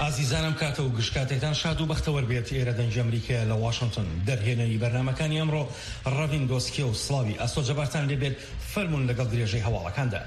ئازیزانم کاتە و گشتاتێکتان شاد و بەختەوەر بێت. ئێرە دەنج ئەمریکا لە واشنگتن دەرهێنەری بەرنامەکانی ئەمڕۆ ڕەڤین دۆسکێ و سڵاوی ئەسۆجەبارتان لێبێت. فەرمون لەگەڵ درێژەی هەواڵەکاندا.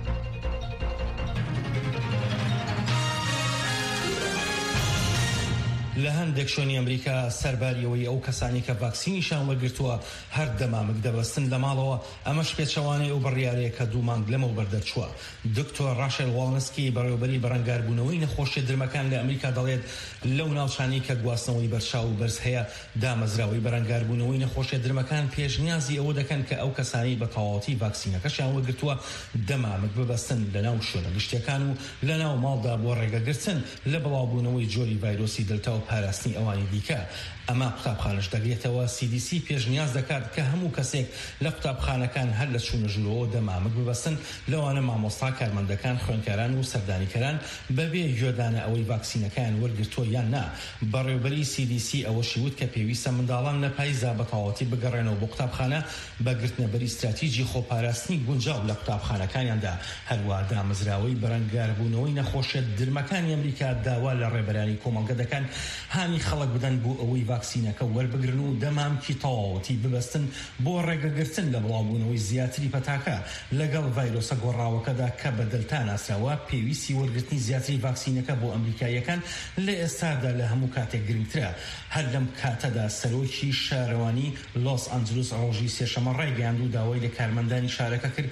لە هەندێک شوێنی ئەمریکا سەرباریەوەی ئەو کەسانی کە ڤاکسینیشان وەرگرتووە هەر دەمامک دەبەستن لە ماڵەوە. ئەمەش پێچەوانەی ئەو بڕیارەیە کە دوو مانگ لەمەوە بەردەرچووە. دکتۆر ڕاشێل واڵنسکی بەڕێوەبەری بەڕەنگاربوونەوەی نەخۆشیە درمەکان لە ئەمریکا دەڵێت لەو ناوچانی کە گواستنەوەی بەرچاو و بەرز هەیە دامەزراوەی بەڕەنگاربوونەوەی نەخۆشیە درمەکان پێشنیازی ئەوە دەکەن کە ئەو کەسانی بە تەواوەتی ڤاکسینەکەشیان وەرگرتووە دەمامک ببەستن لەناو شوێنە گشتیەکان و لەناو ماڵدا بۆ ڕێگەگرتن لە بڵاوبوونەوەی جۆری ڤایرۆسی دڵتا و پاراستنی ئەوانی دیکە. ئەمە قوتابخانەش دەگرێتەوە. CDC پێشنیاز دەکات کە هەموو کەسێک لە قوتابخانەکان هەر لە چوونە ژوورەوە دەمامک ببەستن، لەوانە مامۆستا، کارمەندەکان، خوێندکاران و سەردانیکەران بەبێ گوێدانە ئەوەی ڤاکسینەکان وەرگرتووە یان نا. بەڕێوەبەری CDC ئەوەشی وت کە پێویستە منداڵان لە پاییزا بە تەواوەتی بگەڕێنەوە بۆ قوتابخانە بە گرتنەبەری استراتیجی خۆپاراستنی گونجاو لە قوتابخانەکانیاندا. هەروە دامەزراوەی بەرەنگاربوونەوەی نەخۆشیە درمەکانی ئەمریکا داوا لە ڕێبەرانی کۆمەڵگە دەکەن هانی خەڵک بدەن بۆ ئەوەی ڤاکسینەکە وەربگرن و دەمامکی تەواوەتی ببەستن بۆ ڕێگەگرتن لە بڵاوبوونەوەی زیاتری پەتاکە لەگەڵ ڤایرۆسە گۆڕاوەکەدا کە بە دڵتا ناسراوە. پێویستی وەرگرتنی زیاتری ڤاکسینەکە بۆ ئەمریکایەکان لە ئێستادا لە هەموو کاتێک گرنگترە. هەر لەم کاتەدا سەرۆکی شارەوانی لۆس ئەنجلس ڕۆژی سێشەمە ڕایگەیاند و داوای لە کارمەندانی شارەکە کرد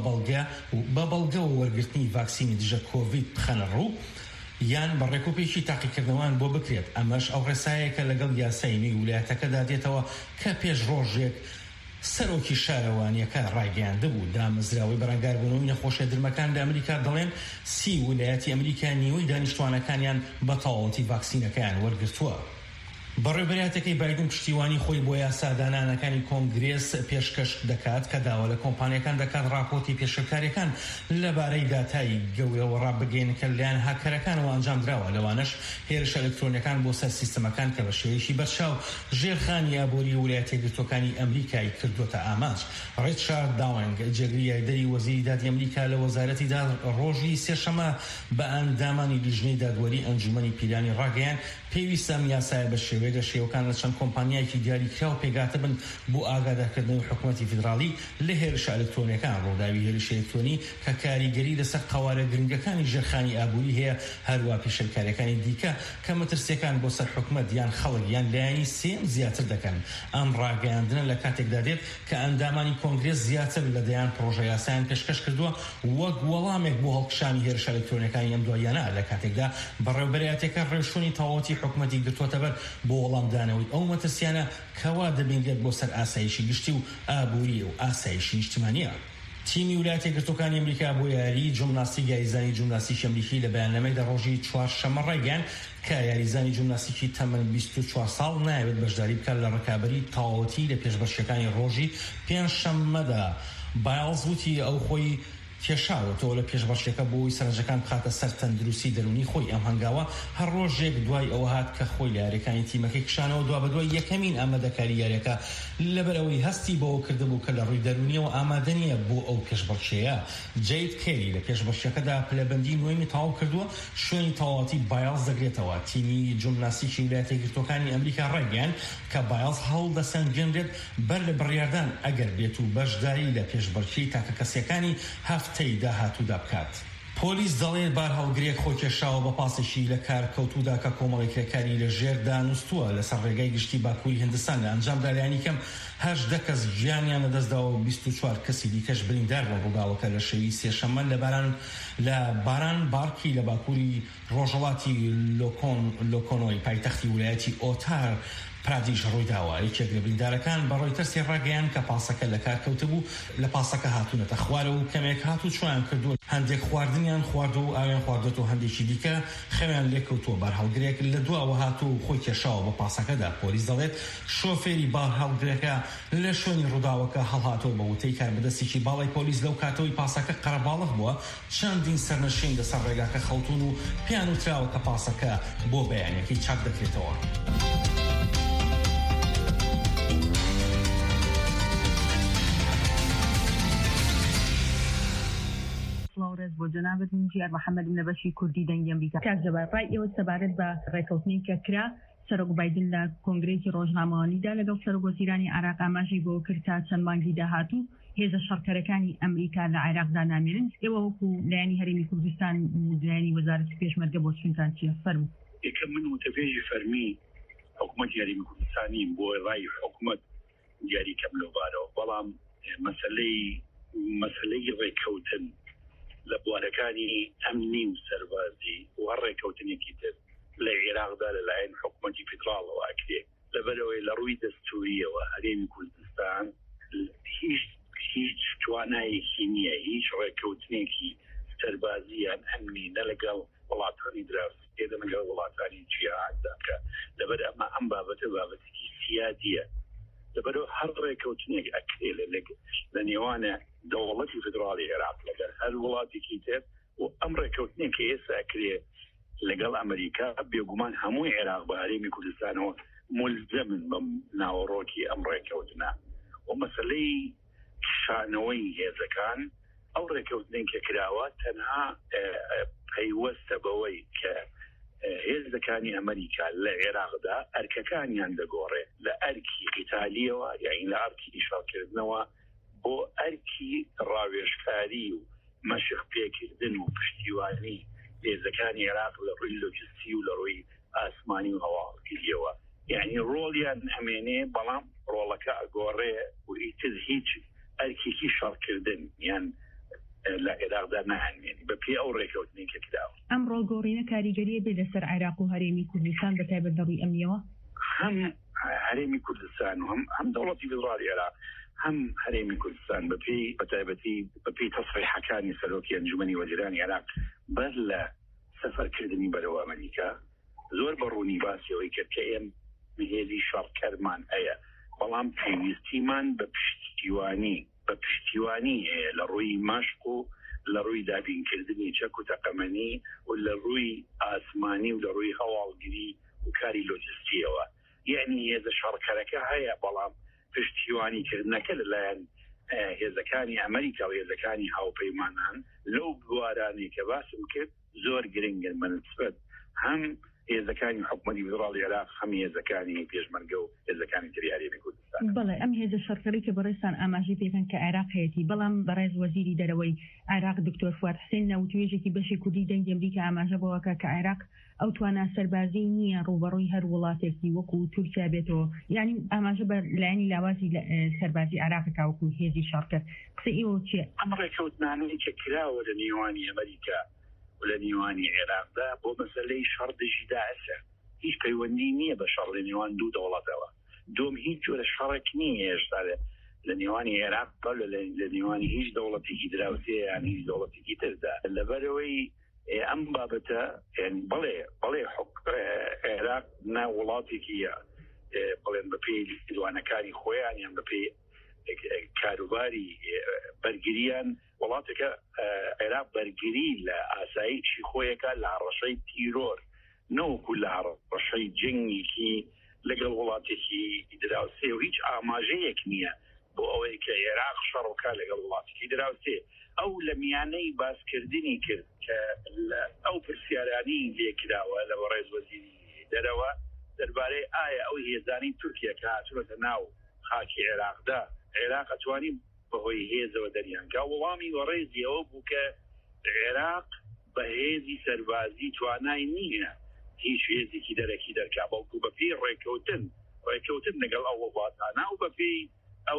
بە بەڵگە و وەرگرتنی ڤاکسینی دژە کۆڤید بخەنە ڕوو یان بە ڕێکوپێکی تاقیکردنەوەیان بۆ بکرێت. ئەمەش ئەو ڕێسایەکە لەگەڵ یاسای نوێی ویلایەتەکەدا دێتەوە کە پێش ڕۆژێک سەرۆکی شارەوانیەکە ڕایگەیاند بوو. دامەزراوەی بەرەنگاربوونەوەی نەخۆشیە درمەکان لە ئەمریکا دەڵێن 30 ویلایەتی ئەمریکا نیوەی دانیشتوانەکانیان بە تەواوەتی ڤاکسینەکەیان وەرگرتووە. بەڕێوەبەریەتەکەی بایدن پشتیوانی خۆی بۆ یاسادانانەکانی کۆنگرێس پێشکەش دەکات کە داوا لە کۆمپانیەکان دەکات ڕاپۆرتی پێشکاریەکان لەبارەی داتایی گەورەوە ڕابگەینەکە لەلایەن هاکەرەکانەوە ئەنجام درراوە. لەوانەش هێرش ئەلکترۆنیەکان بۆ سەر سیستەمەکان کە بە شێوەیەکی بەرچاو ژێرخانی ئابووری ویلایەتە یەکگرتووەکانی ئەمریکای کردوتە ئاماج. ڕیچارد داونگ جێگری یاردەری وەزیری دادی ئەمریکا لە وەزارەتیدا ڕۆژی سێشەمە بە ئەندامانی لیژنەی دادوەری ئەنجومەنی پیرانی ڕاگەیان پێویستە ئەم یاسایە بە شێوەیە شێوەکان لە چەند کۆمپانیایەکی دیاریکراو پێگاتە بن بۆ ئاگادارکردنەوەی حکوومەتی فیدراڵی لە هێرش ئەلکترۆنیەکان. ڕووداوی هێرش ئەلکترۆنی کە کاریگەری لەسەر قوارە گرنگەکانی ژێرخانی ئابووری هەیە، هەروە پێشەلکاریەکانی دیکە کە مەترسیەکان بۆ سەر حکوومەت یان خەڵک یان لایەنی سێم زیاتر دەکەن. ئەم ڕاگەیاندنە لە کاتێکدا دێت کە ئەندامانی کۆنگرێس زیاتر لەدەیان پرۆژە یاسایان پێشکەش کردووە وەک وەڵامێک بۆ هەڵکشانی هێرش ئەلکترۆنیەکانی ئەم دوایانە. لە کاتێکدا بەڕێوەبەریەتەکە ڕێشوونی تەواوەتی حکوومەتی گرتووەتە بەر بۆ وەڵامدانەوەی ئەو مەترسیانە کەوا دەبینرێت بۆ سەر ئاسایشی گشتی و ئابووری و ئاسایشی نیشتیمانیە. تیمی ویلایەتە یەکگرتووەکانی ئەمریکا بۆ یاری جیمناستیک یاریزانی جیمناستیکی ئەمریکی لە بەیاننامەیەکدا ڕۆژی چوارشەممە ڕایگەیاند کە یاریزانی جیمناستیکی تەمەن 24 ساڵ نایەوێت بەشداری بکات لە ڕکابەری تەواوەتی لە پێشبەرچەکانی ڕۆژی پێنجشەممەدا. بایلز وتی ئەو خۆی کێشاوەتەوە لە پێشبەرچەکە بۆی سەرنجەکان بخاتە سەر تەندروستی دەرونی خۆی. ئەم هەنگاوە هەر ڕۆژێک دوای ئەوە هات کە خۆی لە یاریەکانی تیمەکەی کشانەوە دوا بەدوای یەکەمین ئامادەکاری یاریەکە لەبەرەوەی هەستی بەوە کردبوو کە لە ڕووی دەرونیەوە ئامادە نییە بۆ ئەو پێشبەرچەیە. جەید کێری لە پێشبەرچەکەدا پلەبەندی نوێمی تەواو کردووە. شوێنی تەواوەتی بایلز دەگرێتەوە. تیمی جیمناستیکی ویلایەتە یەکگرتووەکانی ئەمریکا ڕایگەیاند کە بایلز هەڵدەسەنگێنرێت بەر لە بڕیاردان ئەگەر بێت و بەشداری لە پێشبەرچەی تاکە کەسیەکانی هەفتەی داهاتوودا بکات. پۆلیس دەڵێت بار هەڵگرێک خۆکێشاوە بە پاسێکی لە کارکەوتوودا کە کۆمەڵی کرێکاری لە ژێر دانوستووە لەسەر ڕێگای گشتی باکووری هیندستان. لە ئەنجامدا لایەنی کەم 18 کەس گیانیان لەدەستداوە و 24 کەسی دیکەش بریندار بە ڕووداوەکە لە شەوی سێشەممە لە باران بارکی لە باکووری ڕۆژهەڵاتی لۆکۆنۆی پایتەختی ویلایەتی ئۆتار پرادیش ڕوویداوە. یەکێک لە بریندارەکان بە ڕۆیتەرسی ڕاگەیاند کە پاسەکە لە کار کەوتبوو لە پاسەکە هاتوونەتە خوارەوە و کەمێک هاتوو چۆیان کردووە هەندێک خواردنیان خواردو و ئاویان خواردێت و هەندێکی دیکە خەویان لێکەوتووە. بار هەڵگرێک لە دواوە هاتوو و خۆی کێشاوە بە پاسەکەدا. پۆلیس دەڵێت شۆفێری بار هەڵگرێکە لە شوێنی ڕووداوەکە هەڵهاتەوە بە وتەی کاربەدەستێکی باڵای پۆلیس لەو کاتەوەی پاسەکە قەرەباڵغ بووە. چەندین سەرنشین لەسەر ڕێگاکە خەوتون و پیان وتراوە کە پاسەکە بۆ بەیانێکی چاک دەکرێتەوە. چاوەڕێز بۆ جەنابەت منجیار محەممەد لە بەشی کوردی دەنگی ئەمریکا. کاک جەبار ڕای ئێوە سەبارەت بە ڕێکەوتنی کە کرا سەرۆک بایدن لە کۆنگرێسی ڕۆژنامەوانیدا لەگەڵ سەرۆک وەزیرانی عێراق ئاماژەی بۆ کرد تا چەند مانگی داهاتوو هێزە شەڕکەرەکانی ئەمریکا لە عێراقدا نامێنن. ئێوە وەکو لایەنی هەرێمی کوردستان لایەنی وەزارەتی پێشمەرگە بۆ چونتان چیە؟ فەرموو. یەکەم من متفێژی فەرمی حکوومەتی هەرێمی کوردستانی بۆ ڕای حکوومەت دیاری کەم لەوبارەوە، بەڵام مەسەلەی ڕێکەوتن لە بوارەکانی ئەمنی و سەربازی و هەر ڕێکەوتنێکی تر لە عێراقدا لەلایەن حکوومەتی فیدراڵەوە ئەکرێ لەبەرەوەی لە ڕووی دەستوریەوە هەرێمی کوردستان هیچ توانایەکی نییە هیچ ڕێکەوتنێکی سەربازیان ئەمنی نە لەگەڵ وڵاتانی دراوسی پێدە لەگەڵ وڵاتانی جیهاندا بکە. لەبەر ئەمە ئەم بابەتە بابەتێکی سیادیە، لەبەرەوە هەر ڕێکەوتنێک ئەکرێ لە نێوانە دەوڵەتی فدراڵی عێراق لەگەڵ هەر وڵاتێکی تر و ئەم ڕێکەوتنێک کە ئێستا ئەکرێ لەگەڵ ئەمریکا بێگومان هەمووی عێراق بە هەرێمی کوردستانەوە ملزەمن بەم ناوەڕۆکی ئەم ڕێکەوتنە و مەسەلەی شانەوەی هێزەکان ئەو ڕێکەوتنێک کە کراوە تەنها پەیوەستە بەوەی کە هێزەکانی ئەمریکا لە عێراقدا ئەرکەکانیان دەگۆڕێ لە ئەرکی ئیتالیەوە یاین لە ئەرکی شەڕکردنەوە بۆ ئەرکی ڕاوێژکاری و مەشق پێکردن و پشتیوانی هێزەکانی عێراق لە ڕووی لۆجستی و لە ڕووی ئاسمانی و هەواڵگریەوە، یعنی ڕۆڵیان ئەمێنێ بەڵام ڕۆڵەکە ئەگۆڕێ و ئیتر هیچ ئەرکێکی شەڕکردن یان لە عێراقدا نەهێنێنی بە پێی ئەو ڕێکەوتنێک کە کراوە. ئەم ڕۆڵگۆڕینە کاریگەریە بێ لەسەر عێراق و هەرێمی کوردستان بەتایبەت لە ڕووی ئەمنیەوە؟ هەم هەرێمی کوردستان و هەم دەوڵەتی فیدراڵی عێراق هەم هەرێمی کوردستان بەتایبەتی بەپێی تەسریحەکانی سەرۆکی ئەنجومەنی وەزیرانی عێراق بەر لە سەفەرکردنی بەرەو ئەمریکا زۆر بەڕوونی باسیەوەی کرد کە ئێم هێزی شەڕکەرمان هەیە، بەڵام پێویستیمان بە پشتیوانی هەیە لە ڕووی مەشق و لە ڕووی دابینکردنی چەک و تەقەمەنی و لە ڕووی ئاسمانی و لە ڕووی هەواڵگری و کاری لۆجستیەوە. یعنی هێزە شەڕکەرەکە هەیە بەڵام پشتیوانیکردنەکە لەلایەن هێزەکانی ئەمریکا و هێزەکانی هاوپەیمانان لەو بوارانەی کە باسم کرد زۆر گرنگن بەنسبەت هەم هێزەکانی حکوومەتی فیدراڵی عێراق هەم هێزەکانی پێشمەرگە و هێزەکانی تری هەرێمی کوردستان. بەڵێ ئەم هێزە شەڕکەری کە بەڕێستان ئاماژەی پێکەن کە عێراق هەیەی، بەڵام بەڕێز وەزیری دەرەوەی عێراق دکتۆر فواد حوسێن ناوتوێژێکی بەشی کوردی دەنگی ئەمریکا ئاماژە بۆەکە کە عێراق ئەو توانە سەربازی نییە ڕوبەڕووی هەر وڵاتێکی وەکو تورکیا بێتەوە، یعنی ئاماژە بە لایەنی لاوازی سەربازی عێراق کاوەکو هێزی شەڕکەر. قسە ئێوە چیە؟ ئەم ڕێکەوتنانەی کە کراوە لە نێوانی ئەمریکا و لە نێوانی عێراقدا بۆ مەسەلەی شەڕدژی داعشە هیچ پەیوەندی نییە بە شەڕ لە نێوان دوو دەوڵەتەوە. دوم هیچ جۆرە شەڕێک نییە هێشتا لە نێوانی عێراق لە نێوانی هیچ دەوڵەتێکی دراوسێ یان هیچ دەوڵەتێکی تردا. لەبەرەوەی ئەم بابەتە بەڵێ عێراق نا وڵاتێکی بڵێن بەپێی دوانەکانی خۆیان یان بەپێی کاروباری بەرگریان وڵاتێکە عێراق بەرگری لە ئاساییی خۆیەکە لە ڕەشەی تیرۆر نەوەکو لە ڕەشەی جەنگێکی لەگەڵ وڵاتێکی دراوسێ و هیچ ئاماژەیەک نییە بۆ ئەوەی کە عێراق شەڕۆکە لەگەڵ وڵاتێکی دراوسێ. ئەو لە میانەی باسکردنی کرد کە ئەو پرسیارانی لێکراوە لە ڕێز وەزیری دەرەوە دەربارەی ئایا ئەو هێزانی تورکیا کە هاتووەتە ناو خاکی عێراقدا عێراق ئەتوانی بەهۆی هێزەوە دەریانکە وەڵامی وەڕێزیەوە بوو کە عێراق بە هێزی سەربازی توانای نییە هیچ هێزێکی دەرەکی دەرکا بەڵکو بەپێی ڕێکەوتن لەگەڵ ئەو وڵاتانە و بەپێی ئەو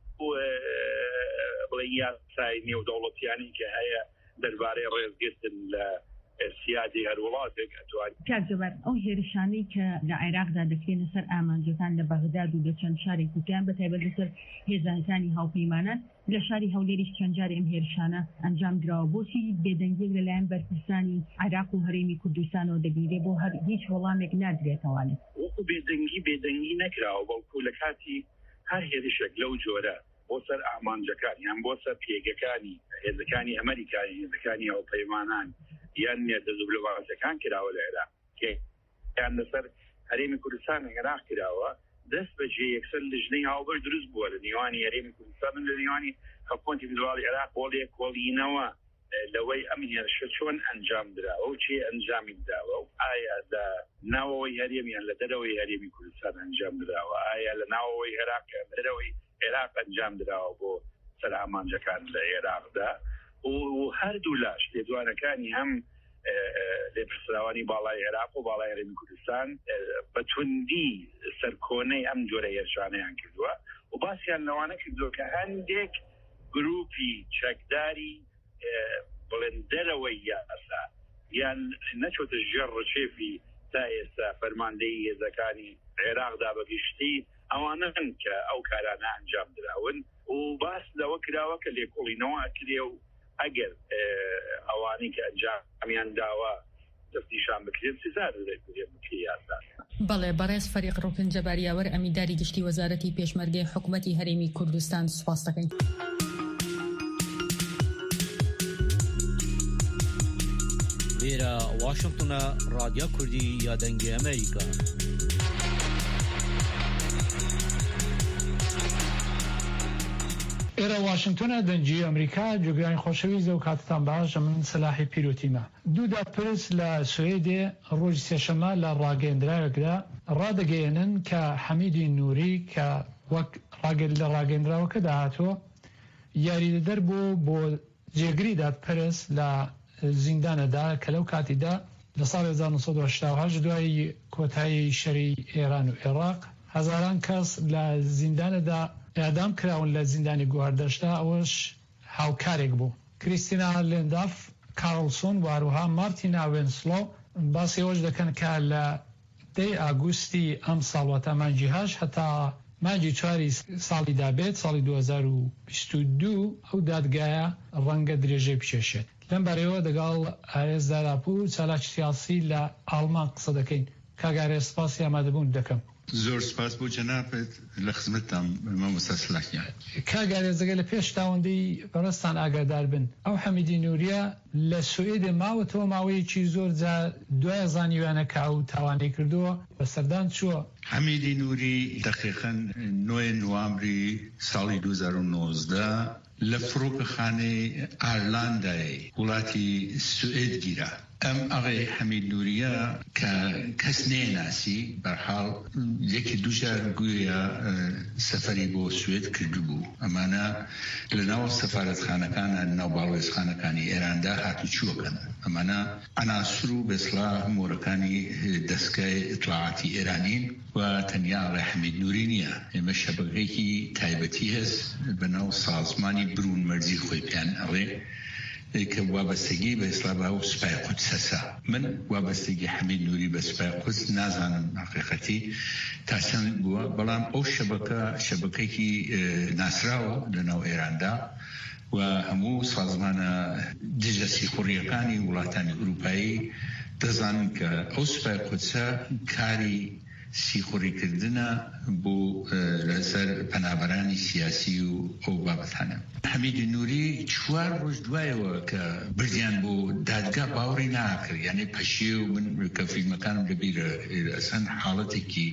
بڵێ یاسای نێودەوڵەتیانی کە هەیە دەربارەی ڕێزگرتن لە سیادی هەر وڵاتێک ئەتوانێت. کاک جەبار ئەو هێرشانەی کە لە عێراقدا دەکرێنە سەر ئامانجەکان لە بەغداد و لە چەند شارێکی دیکەیان بەتایبەت لەسەر هێزانەکانی هاوپەیمانان لە شاری هەولێریش چەند جار ئەم هێرشانە ئەنجام درراوە، بۆچی بێدەنگێک لەلایەن بەرپرسانی عێراق و هەرێمی کوردستانەوە دەبیرێ بۆ هەر هیچ وەڵامێک نادرێتەوانێت؟ وەکو بێدەنگی نەکراوە بەڵکو لە کاتی هەر هێرشێک لەو جۆرە بۆ سەر ئامانجەکان یان بۆ سەر پێگەکانی هێزەکانی ئەمریکایی هێزەکانی هاوپەیمانان یان نێردە دیبلۆماسیەکان کراوە لە عێراق یان لەسەر هەرێمی کوردستان عێراق کراوە دەست بەجێ یەکسەر لژنەی هاوبەر دروست بووە لە نێوانی هەرێمی کوردستان و لە نێوانی حکوومەتی فیدراڵی عێراق بۆ لێکۆڵینەوە لەوەی ئەم هێرشە چۆن ئەنجام دراوە و چی ئەنجامی داوە و ئایا لە ناوەوەی هەرێمیان لە دەرەوەی هەرێمی کوردستان ئەنجام دراوە، ئایا لە ناوەوەی عێراق دەرەوەی عێراق ئەنجام دراوە بۆ سەرهەمانجەکان لە عێراقدا و هەردوو لاش لێدوانەکانی هەم لێپرسراوانی باڵای عێراق و باڵای هەرێمی کوردستان بە توندی سەرکۆنەی ئەم جۆرە هێرشانەیان کردووە و باسییان لەوانە کردووە کە هەندێک گروپی چەکداری بڵێن دەرەوەی یاسا یان نەچۆتە ژێر ڕچێفی تا ئێستا فەرماندەی هێزەکانی عێراقدا بەگشتی ئەوانن کە ئەو کارانە ئەنجام دراون و باس لەوە کراوە کە لێکۆڵینەوە ئەکرێ و ئەگەر ئەوانی کە ئەنجامیان داوە دەستنیشان بکرێن سزار بکرێ یاسا. بەڵێ بەڕێز فەریق ڕوکن جەباریاوەر ئەمینداری گشتی وەزارەتی پێشمەرگەی حکوومەتی هەرێمی کوردستان سوپاس دەکەین. لێرە واشنگتنە رادیۆ کوردی یادەنگی ئەمریکا. ئێرە واشنگتنە دەنجی ئەمریکا جوگرانی خۆشەویست و کاتتان باش من سلاحی پیرۆتیمە. دوو دادپرس لە سوێدێ ڕۆژی سێشەمە لە ڕاگەیەندراوێکدا ڕادەگەیەنن کە حەمیدی نووری کە وەک لە ڕاگەیەندراوەکەدا هاتووە یاریدەدەر بوو بۆ جێگری دادپرس لە زیندانەدا کە لەو کاتیدا لە ساڵی 1970 دوای کۆتایی شەری ئێران و عێراق هەزاران کەس لە زیندانەدا ئەعدام کراون لە زیندانی گواردەشدا ئەوەش هاوکارێک بوو. کریستینا لێنداف کارلسۆن و هەروەها مارتینا وێنسلۆ باسی ئەوەش دەکەن کە لە 10 ئاگوستی ئەم ساڵوەتە مانگی 8 هەتا مانگی 4 ساڵی دابێت ساڵی 2022 ئەو دادگایە ڕەنگە درێژەی بچێشێت. لەم بەرەوە دەگەڵ ئارێز داراپوو چالاکی سیاسی لە ئاڵمان قسە دەکەین. کاگارێ سپاسی ئامادەبوون دەکەم. زۆر سپاس بۆ جەنابێت لە خزمەتتان مامۆستا سلاحیان. کاگارێزەگە لە پێش تاوەندەی بەڕستان ئاگادار بن ئەو حەمیدی نووریە لە سوئێدێ ماوەتەوە ماوەیەکی زۆر جا دوای زانیوانە کە ئەو تاوانەی کردووە بە سەردان چووە. حەمیدی نووری دقیقاً 9 نوامبری ساڵی 2019 لە فڕۆکەخانەی ئایرلاندای وڵاتی سوئێد گیرا. ئەم ئەغی حەمید نووریە کە کەس نێناسی بەرحاڵ یەکی دووجار گوێە سەفەری بۆ سوێد کردبوو. ئەمانە لە ناو سەفارەتخانەکانە ناو باڵێزخانەکانی ئێراندا هاتوچووەکەن. ئەمانە ئەناسر و بەسڵا مۆرەکانی دەستگای ئیطلاعاتی ئێرانین و تەنیا ئەغی حەمید نووری نییە. ئێمە شەبکەیەکی تایبەتی هەست بە ناو سازمانی برون مەرجی خۆی پێیان ئەڵێ کە وابەستگی بە ئیسلام و سوپای قودس هەسا. من وابەستگی حەمید نووری بە سوپای قودس نازانم حقیقەتی تا چەند بووە، بەڵام ئەو شەبکەیەکی ناسراوە لە ناو ئێراندا و هەموو سازمانە دژە سیخوڕیەکانی وڵاتانی ئوروپایی دەزانن کە ئەو سوپای قودسە کاری سیخوڕیکردنە بۆ لەسەر پەنابەرانی سیاسی و ئەو بابەتانە. حەمیدی نووری 4 ڕۆژ دوایەوە کە بردیان بۆ دادگا باوەڕی ناکرد، یعنی پەشیە و من کە فیلمەکانم لەبیرە ئەسەن حاڵەتێکی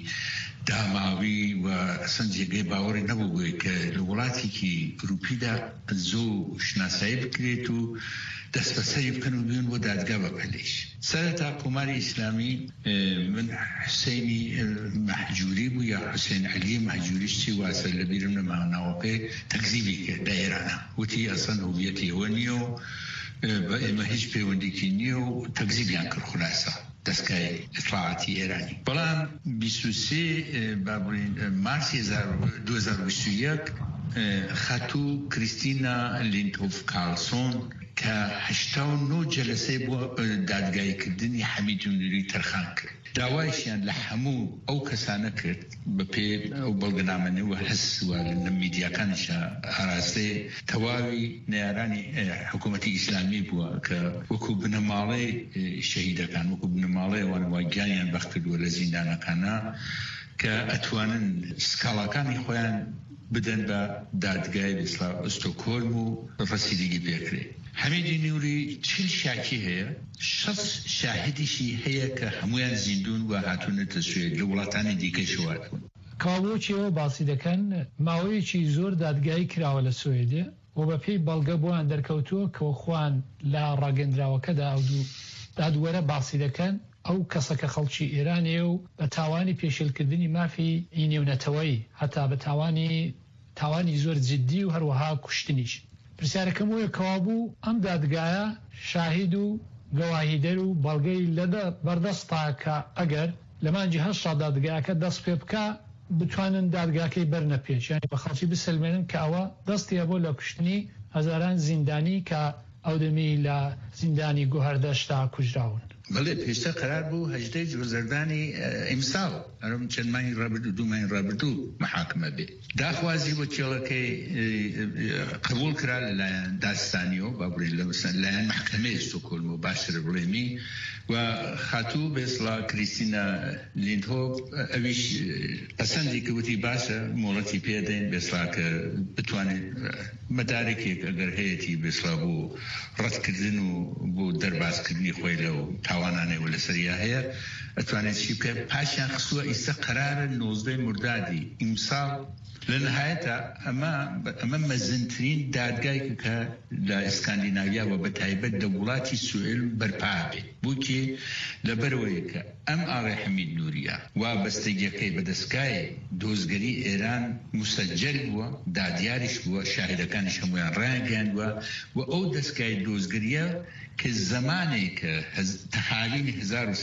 داماوی و ئەسەن جێگەی باوەڕی نەبوو کە لە وڵاتێکی گروپیدا زۆر شناسایی بکرێت و دەست بەسەری بکەن و بێن بۆ دادگا بەپەلەیش. سەرەتا کۆماری ئیسلامی من حوسێنی مەحجوری بوو یا حوسێن عەلی مەحجوریش چی واسە لەبیرم لە ماوەناوەکەی تەکذیبی کرد لە ئێرانە، وتی ئەسەن هویەتی ئەوە نییە و بە ئێمە هیچ پەیوەندێکی نییە و تەکذیبیان کرد خولاسە دەستگای ئیطلاعاتی ئێرانی. بەڵام 23 مارسی 2021 خاتوو کریستینا لێندۆف کارلسۆن کە 89 جەلسەی بۆ دادگایکردنی حەمید نووری تەرخان کرد. داوایشیان لە هەموو ئەو کەسانە کرد بە پێ ئەو بەڵگەنامەی و هەس و لە میدیاکانیشە ئاراستەی تەواوی نێرانی حکوومەتی ئیسلامی بووە کە وەکو بنەماڵەی شەهیدەکان وەکو بنەماڵەی وانواگیانیان بەخ کردووە لە زیندانەکانە کە ئەتوانن سکاڵاکانی خۆیان بدەن بە دادگای ئۆستۆکۆلم و ڕەسیدگی پێکرێ. حەمیدی نووری 40 شاکی هەیە، 60 شاهدیشی هەیە کە هەمویان زیندون و هاتوونەتە سوێد لە وڵاتانی دیکەشەوە بوون. کاوەچیەوە باسی دەکەن ماوەیەکی زۆر دادگایی کراوە لە سوێدێ و بەپێی بەڵگە بۆیان دەرکەوتووە کە خوان لە ڕاگەندراوەکەدا دادوەرە باسی دەکەن ئەو کەسەکە خەڵکی ئێرانێ و بە تاوانی پێشێلکردنی مافی نێونەتەوەی هەتا بە تاوانی زۆر جددی و هەروەها کوشتنیش. پرسیارەکەم وەیە کەوابوو ئەم دادگایە شاهید و گەواهیدەر و بەڵگەی لەدە بەردەستە کە ئەگەر لە مانجی 8 دادگایەکە دەست پێ بکە بتوانن دادگاکەی بەرنە پێش، یانی بە خەڵکی بسلمێنن کە ئەوە دەستیە بۆ لە کوشتنی هەزاران زیندانی کە ئەو دەمی لە زیندانی گوهەردەشتا کوژراون. بەڵێ پێشتر قرار بوو 18 جۆزەردانی ئیمساڵ ئەرم چەند مانگی ڕابردوو 2 مانگی ڕابردوو محاکمە بێ داخوازی بۆ کێڵەکەی قبول کرا لەلایەن داستانیەوە با بڕی لەلایەن محکەمەی ستۆکۆلم و باشتر بڵێمی و خاتوو بێسڵا کریستینا لیندهۆپ ئەویش پەسەندی کەوتی باشە مۆڵەتی پێدەین بێسڵا کە بتوانێت مەدارێکێک ئەگەر هەیەی بێسڵا بۆ ڕەتکردن و بۆ دەربازکردنی خۆی لەو تاوانانەوە لەسەریا هەیە ئەتوانێت چی بکە پاشیان خستووە ئیستا قەرارە 19 مردادی ئیمساڵ لە نهایەتە ئەمە مەزنترین دادگایکە کە لە ئیسکاندیناویاوە بە تایبەت لە وڵاتی سوئێل بەرپا بێت بووکی لەبەرەوەی کە ئەم ئاغای حەمید نووریە وابەستگیەکەی بە دەستگای دۆزگەری ئێران مسەجل بووە دادیاریش بووە شاهیدەکانیش هەمویان ڕایانگەیاندووە و ئەو دەستگای دۆزگەریە کە زەمانێک کە تەحاویلی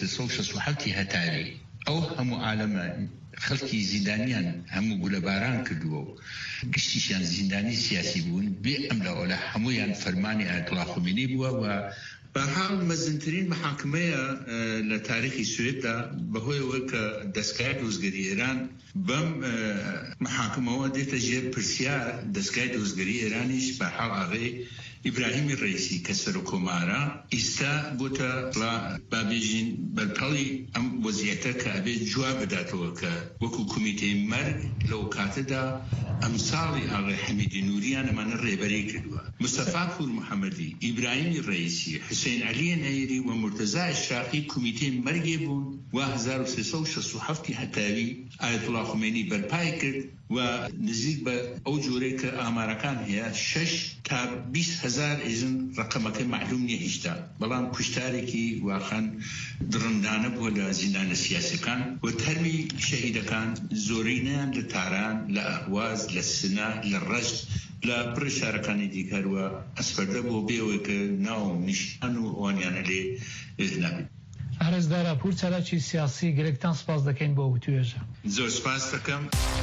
1367 هەتاری ئەو هەموو عالەمە خەڵکی زیندانیان هەموو گولەباران کردووە و گشتیشیان زیندانی سیاسی بوون بێ ئەم لەوەلە هەمویان فەرمانی ئایەتوڵا خۆمینی بووە و بەحاڵ مەزنترین محاکمەیە لە تاریخی سوێددا بەهۆیەوە کە دەستگای دۆزگەری ئێران بەم محاکمەوە دێتە ژێر پرسیار دەستگای دۆزگەری ئێرانیش بەحاڵ ئاغای ئیبراهیمی ڕەیسی کە سەر و کۆمارە ئیستا بۆتە بابێژین بەرپەڵی ئەم وەزیەتە کە ئەبێت جواب بداتەوە کە وەکو کۆمیتەی مەرگ لەو کاتەدا ئەمساڵی ئاغای حەمیدی نووریان ئەمانە ڕێبەری کردووە مستەفا پور محەممەدی ئیبراهیمی ڕەیسی حوسێن عەلیە نەیری و مرتەزا ئەشراقی کۆمیتەی مەرگێ بوون و 1367 هەتاوی ئایەتوڵا خومێنی بەرپای کرد و نزیک بە ئەو جۆرەی کە ئامارەکان هەیە 6 تا 20,000 ئێژن ڕقەمەکە معلوم نییە هیچدا بەڵام کوشتارێکی واخەن درڕندانە بووە لە زیندانە سیاسەکان و تەرمی شەهیدەکان زۆرینیان لە تاران لە ئەهواز لە سنا لە ڕەشت لە پڕ شارەکانی دیکەروە ئەسپەردە بۆ بێەوەی کە ناو نیشان و ئەوانیانە لێ نابێت. ئارەزدارە پور چالاکی سیاسی گرێکتان سپاس دەکەین بۆ وتوێژە. زۆر سپاس دەکەم.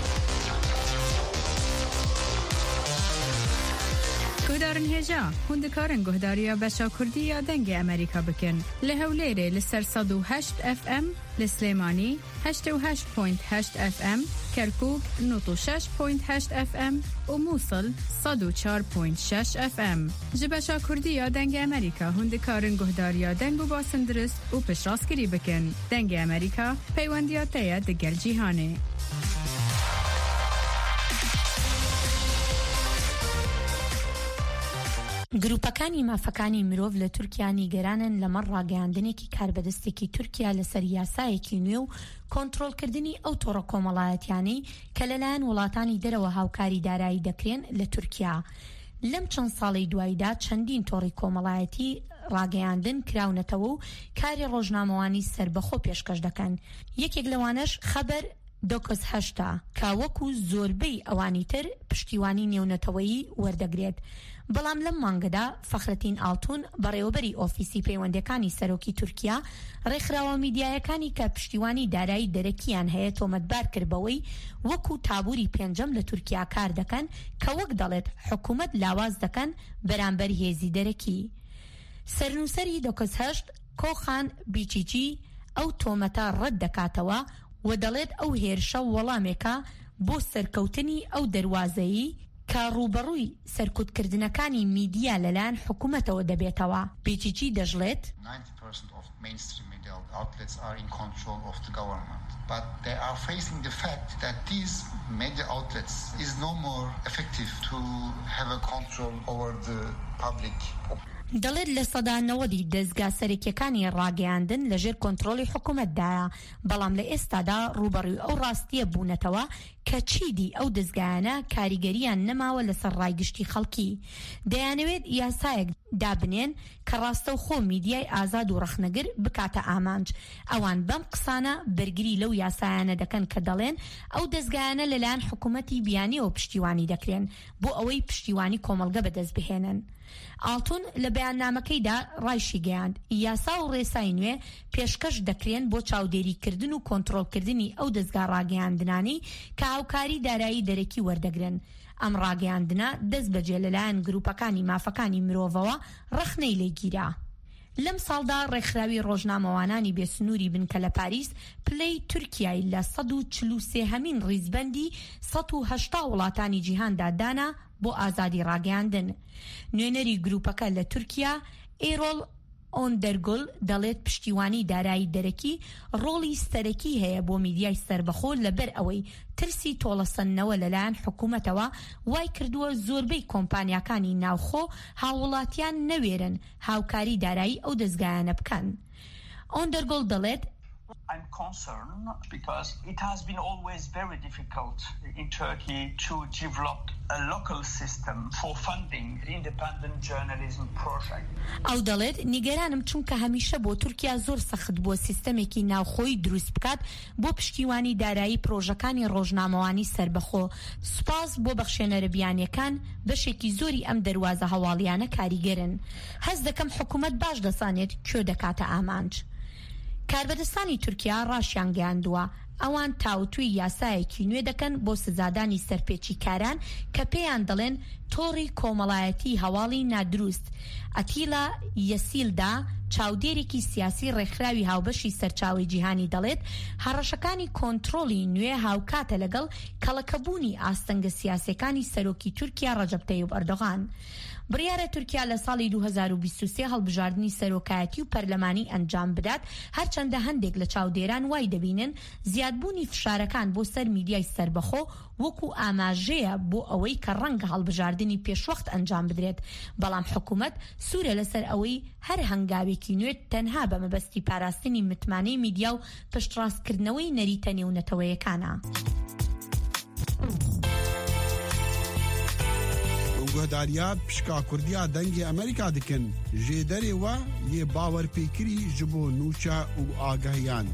گۆدارن هێژا هوندکارن گۆهداریە بەشا کوردی یا دەنگی ئەمریکا بکەن لە هەولێرێ لەسەر 108 FM لە سلێمانی 88.8 FM کەرکووک 96.8 FM و مووسڵ 104.6 FM ji بەشا کوردی یا دەنگی ئەمریکا هوندکارن گۆهداریە دەنگ و باسندرست و پشتڕاستکردی بکەن دەنگی ئەمریکا پەیوەندیاتەیە دەگەل جیهانێ. گروپەکانی مافەکانی مرۆڤ لە تورکیا نیگەرانن لەمەڕ ڕاگەیاندنێکی کاربەدەستێکی تورکیا لەسەر یاسایەکی نوێ و کۆنتڕۆڵکردنی ئەو تۆڕە کۆمەڵایەتیانەی کە لەلایەن وڵاتانی دەرەوە هاوکاری دارایی دەکرێن لە تورکیا. لەم چەند ساڵی دواییدا چەندین تۆڕی کۆمەڵایەتی ڕاگەیاندن کراونەتەوە و کاری ڕۆژنامەوانی سربەخۆ پێشکەش دەکەن. یەکێک لەوانەش خەبەر 28 کە وەکو زۆربەی ئەوانی تر پشتیوانی نێونەتەوەیی وەردەگرێت. بەڵام لەم مانگەدا فەخرەتین ئاڵتون بەڕێوەبەری ئۆفیسی پەیوەندەکانی سەرۆکی تورکیا ڕێکخراوە میدیایەکانی کە پشتیوانی دارایی دەرەکیان هەیە تۆمەتبار کردبەوەی وەکو تابووری پێنجەم لە تورکیا کار دەکەن کە وەک دەڵێت حکوومەت لاواز دەکەن بەرامبەر هێزی دەرەکی. سەرنووسەری 28 کۆخان بیچیچی ئەو تۆمەتە ڕەت دەکاتەوە و دەڵێت ئەو هێرشە وەڵامێکە بۆ سەرکەوتنی ئەو دەواازەیی کە ڕوبەڕووی سەرکوتکردنەکانی میدیا لەلایەن حکوومەتەوە دەبێتەوە. بیچیچی دەژڵێت 90% of mainstream media outlets are in control of the government. But they are facing the fact that these media outlets is no more effective to have a control over the public. دەڵێت لە سەدانەوەدی دەستگا سەرەکیەکانی ڕاگەیاندن لەژێر کۆنتڕۆڵی حکوومەتدایە، بەڵام لە ئێستادا ڕوبەڕووی ئەو ڕاستیە بوونەتەوە کە چیدی ئەو دەستگایانە کاریگەریان نەماوە لەسەر ڕایگشتی خەڵکی. دەیانەوێت یاسایەک دابنێن کە ڕاستەوخۆ میدیای ئازاد و ڕەخنەگر بکاتە ئامانج. ئەوان بەم قسانە بەرگری لەو یاسایانە دەکەن کە دەڵێن ئەو دەستگایانە لەلایەن حکوومەتی بیانیەوە پشتیوانی دەکرێن بۆ ئەوەی پشتیوانی کۆمەڵگە بەدەست بهێنن. ئاڵتون لە بەیاننامەکەیدا ڕایشی گەیاند یاسا و ڕێسای نوێ پێشکەش دەکرێن بۆ چاودێریکردن و کۆنتڕۆڵکردنی ئەو دەستگا ڕاگەیاندنانی کە هاوکاری دارایی دەرەکی وەردەگرن. ئەم ڕاگەیاندنە دەست بەجێ لەلایەن گروپەکانی مافەکانی مرۆڤەوە ڕەخنەی لێگیرا. لەم ساڵدا ڕێکخراوی ڕۆژنامەوانانی بێسنووری بنکە لە پاریس پلەی تورکیای لە 143هەمین ڕیزبەندی 180 وڵاتانی جیهاندا دانا بۆ ئازادی ڕاگەیاندن. نوێنەری گروپەکە لە تورکیا ئێرۆڵ ئۆندەرگۆل دەڵێت پشتیوانی دارایی دەرەکی ڕۆڵی سەرەکی هەیە بۆ میدیای سربەخۆ لەبەر ئەوەی ترسی تۆڵەسەندنەوە لەلایەن حکوومەتەوە وای کردووە زۆربەی کۆمپانیاکانی ناوخۆ هاوڵاتیان نەوێرن هاوکاری دارایی ئەو دەستگایانە بکەن. ئۆندەرگۆل دەڵێت I'm concerned because it has been always very difficult in Turkey to develop a local system for funding independent journalism project. ئەو دەڵێت نیگەرانم چونکە هەمیشە بۆ تورکیا زۆر سەخت بووە سیستەمێکی ناوخۆی دروست بکات بۆ پشتیوانی دارایی پرۆژەکانی ڕۆژنامەوانی سربەخۆ. سوپاس بۆ بەخشێنەرە بیانیەکان بەشێکی زۆری ئەم دەواازە هەواڵیانە کاریگەرن. هەست دەکەم حکوومەت باش دەسانێت کوێ دەکاتە ئامانج. کاربەدەستانی تورکیا ڕاشیان گەیاندووە ئەوان تاوتوی یاسایەکی نوێ دەکەن بۆ سزادانی سەرپێچی کاران کە پێیان دەڵێن تۆڕی کۆمەڵایەتی هەواڵی نادروست. ئەتیلا یەسیلدا چاودێرێکی سیاسی ڕێکخراوی هاوبەشی سەرچاوی جیهانی دەڵێت هەڕەشەکانی کۆنتڕۆڵی نوێ هاوکاتە لەگەڵ کەڵەکەبوونی ئاستەنگە سیاسەکانی سەرۆکی تورکیا ڕەجەب تەیب ئەردۆغان. بڕیارە تورکیا لە ساڵی 2023 هەڵبژاردننی سەرۆکایەتی و پەرلەمانی ئەنجام بدات، هەرچەندە هەندێک لە چاودێران وای دەبینن زیادبوونی فشارەکان بۆ سەر میدیای سربەخۆ وەکو ئاماژەیە بۆ ئەوەی کە ڕەنگە هەڵبژاردننی پێشوەخت ئەنجام بدرێت، بەڵام حکوومەت سوورە لەسەر ئەوەی هەر هەنگاوێکی نوێ تەنها بە مەبەستی پاراستنی متمانەی میدیا و پشتڕاستکردنەوەی نەریتە نێونەتەوەیەکانە. گۆداریا پشکا کوردیا دەنگی ئەمریکا دکن ژێدەرێوە یێ باوەرپێکری ji بۆ نوچە و ئاگەهیان.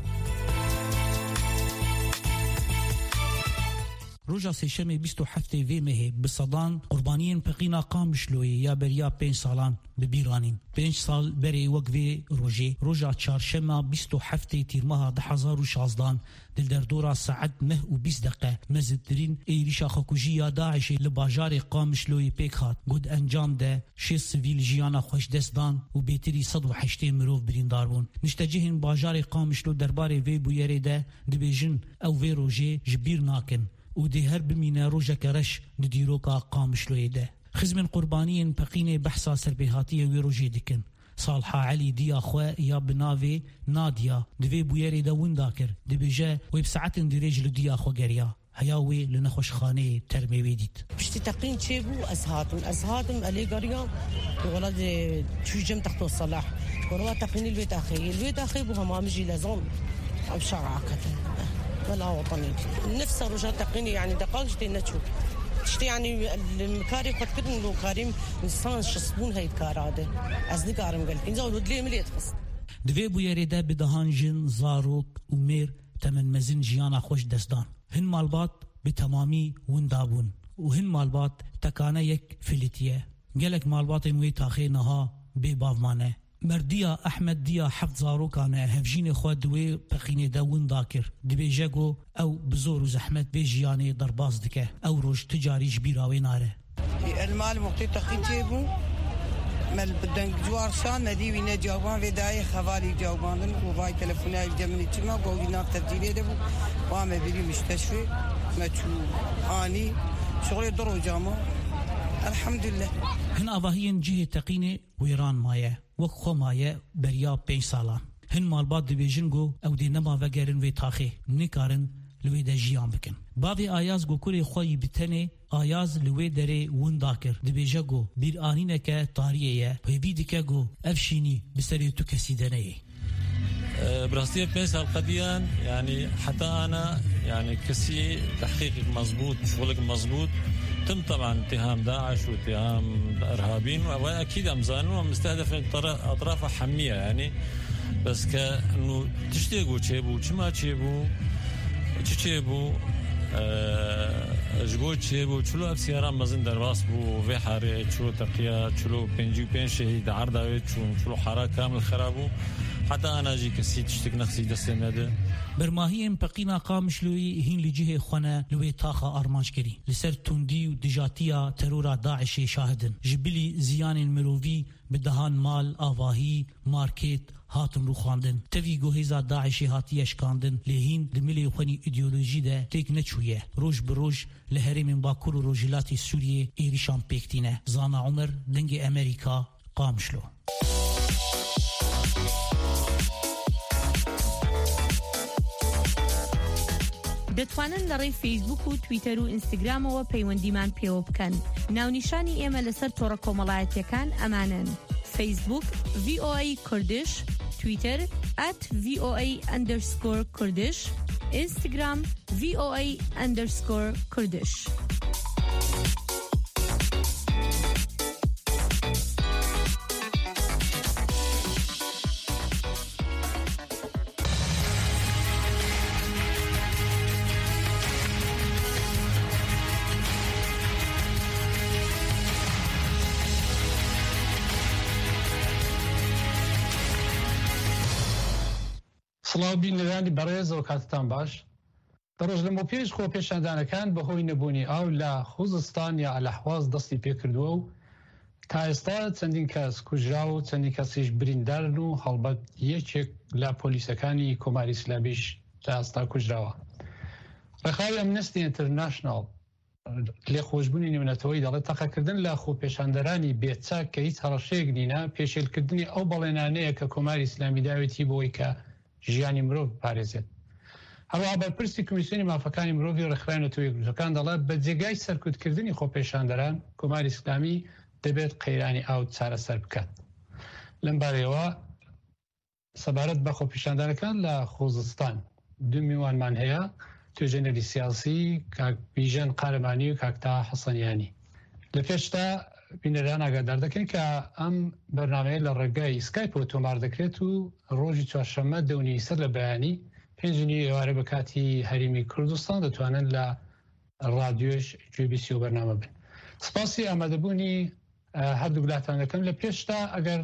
روجا سێشەمێ 27 vê mehê bi sedan qurbaniyên peqîna Qamişloyê ya beriya 5 salan bi bîranîn. 5 sal berê wek vê rojê roja çarşema 27 tîrmeha 2016 dilderdora saet 9 deqe mezittirîn êrişa xwekujiya Daişê li bajarê Qamişloyê pêk hat. Got encam de 6 sivîl jiyana xweşdest dan û bêtirî 180 mirov birîndar bûn. Niştecihên bajarê Qamişlo derbarê vê bûyerê de dibêjin ew vê rojê ji bîr nakin û dê her bimîne rojeke reş di dîroka Qamişloyê de. Xizmên qurbaniyên peqînê behsa serbêhatiyê wê rojê dikin. Salha Elî diya xwe ya bi navê Nadia di vê bûyerê de winda kir. Dibêje wê bi saetên dirêj li diya xwe geriya. Heya wê li nexweşxaneyê termê wê dît. Piştî teqîn çêbû ez hatim elê geriya wala de çûcem texto Salah. Wala teqînî lê taxî. Lê taxî bu hemamî jî lezon. Ew şer'akete. ولا وطني نفس رجال تقيني يعني دقائق جدي نتشو شتي يعني المكاري قد كدن لو كريم انسان شصبون هاي الكاراده از دي كارم قال كنزا ولد لي مليت خص دوی بو یریده بدهان جن زاروک و میر تمن مزن جیانا خوش دستان هن مالبات به تمامی وندابون و هن مالبات تکانه یک فلیتیه گلک مالبات موی تاخی نها به باومانه مردیا احمد دیا حفظ زاروکانه هفجین خود دوی پقینه داون داکر دبیجه گو او بزور و زحمت بیجیانه درباز دکه او روش تجاریش بیراوی ناره المال مقتی تقیید جیبون مل بدن جوار شان ندیوی نجاوان و دای خواری جاوباندن و وای تلفنای جمعی چما گوی ناب تبدیلی دبو وامه بری مستشفی مچو آنی شغل درو جامو الحمدلله هن آواهین جه تقینه ویران مایه وک خو مایه بریا 5 سالان هن مالبات دبیجن گو او دی نما وگرن و تاخی نکارن لوێ دە ژیان بکەن بابێ ئایاز گۆکوڕێ خۆی بتەنێ ئایاز لەوێ دەرێ وندا کرد دەبێژە گۆ بیرئانینەکە تاریەیە پێبی دیکە گۆ ئەفشینی بسەرێت و کەسی دەنەیە براستية 5 سال قديان يعني حتى أنا يعني كسي تحقيقك مزبوط شغلك مزبوط تم طبعا اتهام داعش واتهام إرهابيين وأكيد أمزانون ومستهدف أطراف حمية يعني بس كأنه تشتيقوا تشيبوا تشما تشيبوا تشيبوا جگو تشيبوا تشلو أفسياران مزن درباس بو في حارة تشلو تقيا تشلو بين شهيد عرداوي تشلو حارة كامل خرابو حتى أنا جي كسي تشتك نخسي دستين هذا برماهيين بقينا قامش لوي هين لجهة خنا لوي طاقة أرمانش كري لسر توندي ودجاتية ترورا داعش شاهدن جبلي زيان المروفي بدهان مال آواهي ماركت هاتم رو خواندن تفی گوهیزا داعشی هاتی اشکاندن لهین دملی خونی ایدئولوژی ده تیک نچویه روش بروش لهرم باکور و روجلاتی سوریه ایریشان پیکتینه زانا عمر دنگ امریکا قامشلو دەتوانن لە ڕێی فیسبوک و تویتەر و ئینستاگرامەوە پەیوەندیمان پێوە بکەن ناونیشانی ئێمە لەسەر تۆڕە کۆمەڵایەتیەکان ئەمانن فیسبوک VOA کوردش تویتر @VOA_کوردش ئینستاگرام VOA_کوردش سڵاو بینەرانی بەڕێزەوە کاتتان باش دەڕۆژ لەمە پێش خۆ پێشاندانەکان بەهۆی نەبوونی ئاو لە خوزستان یا ئەلەحواز دەستی پێکردووە و تا ئێستا چەندین کەس کوژرا و چەندین کەسیش بریندارن و هەڵبەت یەکێک لە پۆلیسەکانی کۆماری ئیسلامیش تا ئێستا کوژراوە ڕێخاوی ئەمنەستی ئینتەرناشناڵ لێخۆشبوونی نێونەتەوەی دەڵێت تەقەکردن لە خۆپێشاندەرانی بێچاک کە هیچ هەڕەشەیەک نینە پێشێلکردنی ئەو بەڵێنانەیە کە کۆماری ئیسلامی داوێتی بۆی کە ژیانی مرۆڤ پارێزێت هەروەها بەرپرسی کمیسیۆنی مافەکانی مرۆڤی ڕێکخراوی یەکگرتوەکان دەڵێت بە جێگای سەرکوتکردنی خۆپێشاندەران کۆماری ئیسلامی دەبێت قەیرانی ئاو چارەسەر بکات لەم بارەیەوە سەبارەت بە خۆپێشاندانەکان لە خوزستان دوو میوانمان هەیە توێژەنەری سیاسی کاک بیژەن قارەمانی و کاکتا حەسەنیانی لە پێشتا بینەران ئاگادار دەکەن کە ئەم بەرنامەیە لە ڕێگای سکایپەوە تۆمار دەکرێت و ڕۆژی چوارشەممە دەونی سەر لە بەیانی پێنجنی ئێوارە بە کاتی هەریمی کوردستان دەتوانن لە ڕادیۆش گوێبیسی و بەرنامە بن سپاسی ئامادەبوونی هەردوو وڵاتان دەکەم لە پێشتا ئەگەر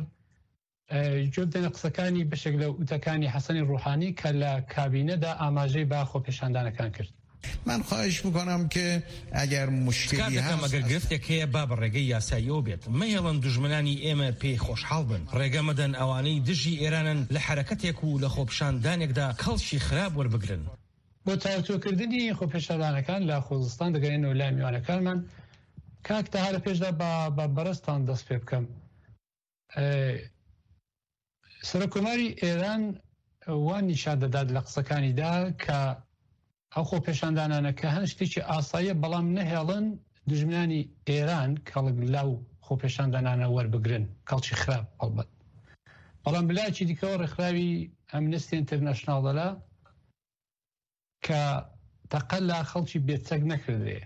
گوێ بدەنە قسەکانی بەشێک لە وتەکانی حەسەنی ڕوحانی کە لە کابینەدا ئاماژەی با خۆپێشاندانەکان کرد من خواهش میکنم که اگر مشکلی هست اگر گرفتێک هەیە با بە ڕێگەی یاساییەوە بێت مەهێڵن دوژمنانی ئێمە پێی خۆشحاڵ بن ڕێگە مەدەن ئەوانەی دژی ئێرانن لە حرەکەتێک و لە خۆپشاندانێکدا کەڵشی خراپ وەربگرن بۆ تاوتۆکردنی خۆپێشاندانەکان لە خۆزستان دەگەێنەوە لای میوانەکانمان کاک تا هەرە پێشدا بە بەڕستان دەست پێ بکەم سەرۆکۆماری ئێران وان نیشان دەدات لە قسەکانیدا کە ئەو خۆپێشاندانانە کە هەن شتێکی ئاساییە بەڵام نەهێڵن دژمنانی ئێران کەڵک لاو خۆپێشاندانانە وەربگرن کەڵکی خراپ هەڵبەت بەڵام بلایکی دیکەەوە ڕێکخراوی ئەمنستی ئینتەرنەشناڵ دەلا کە تەقەل لا خەڵکی بێچەک نەکردێ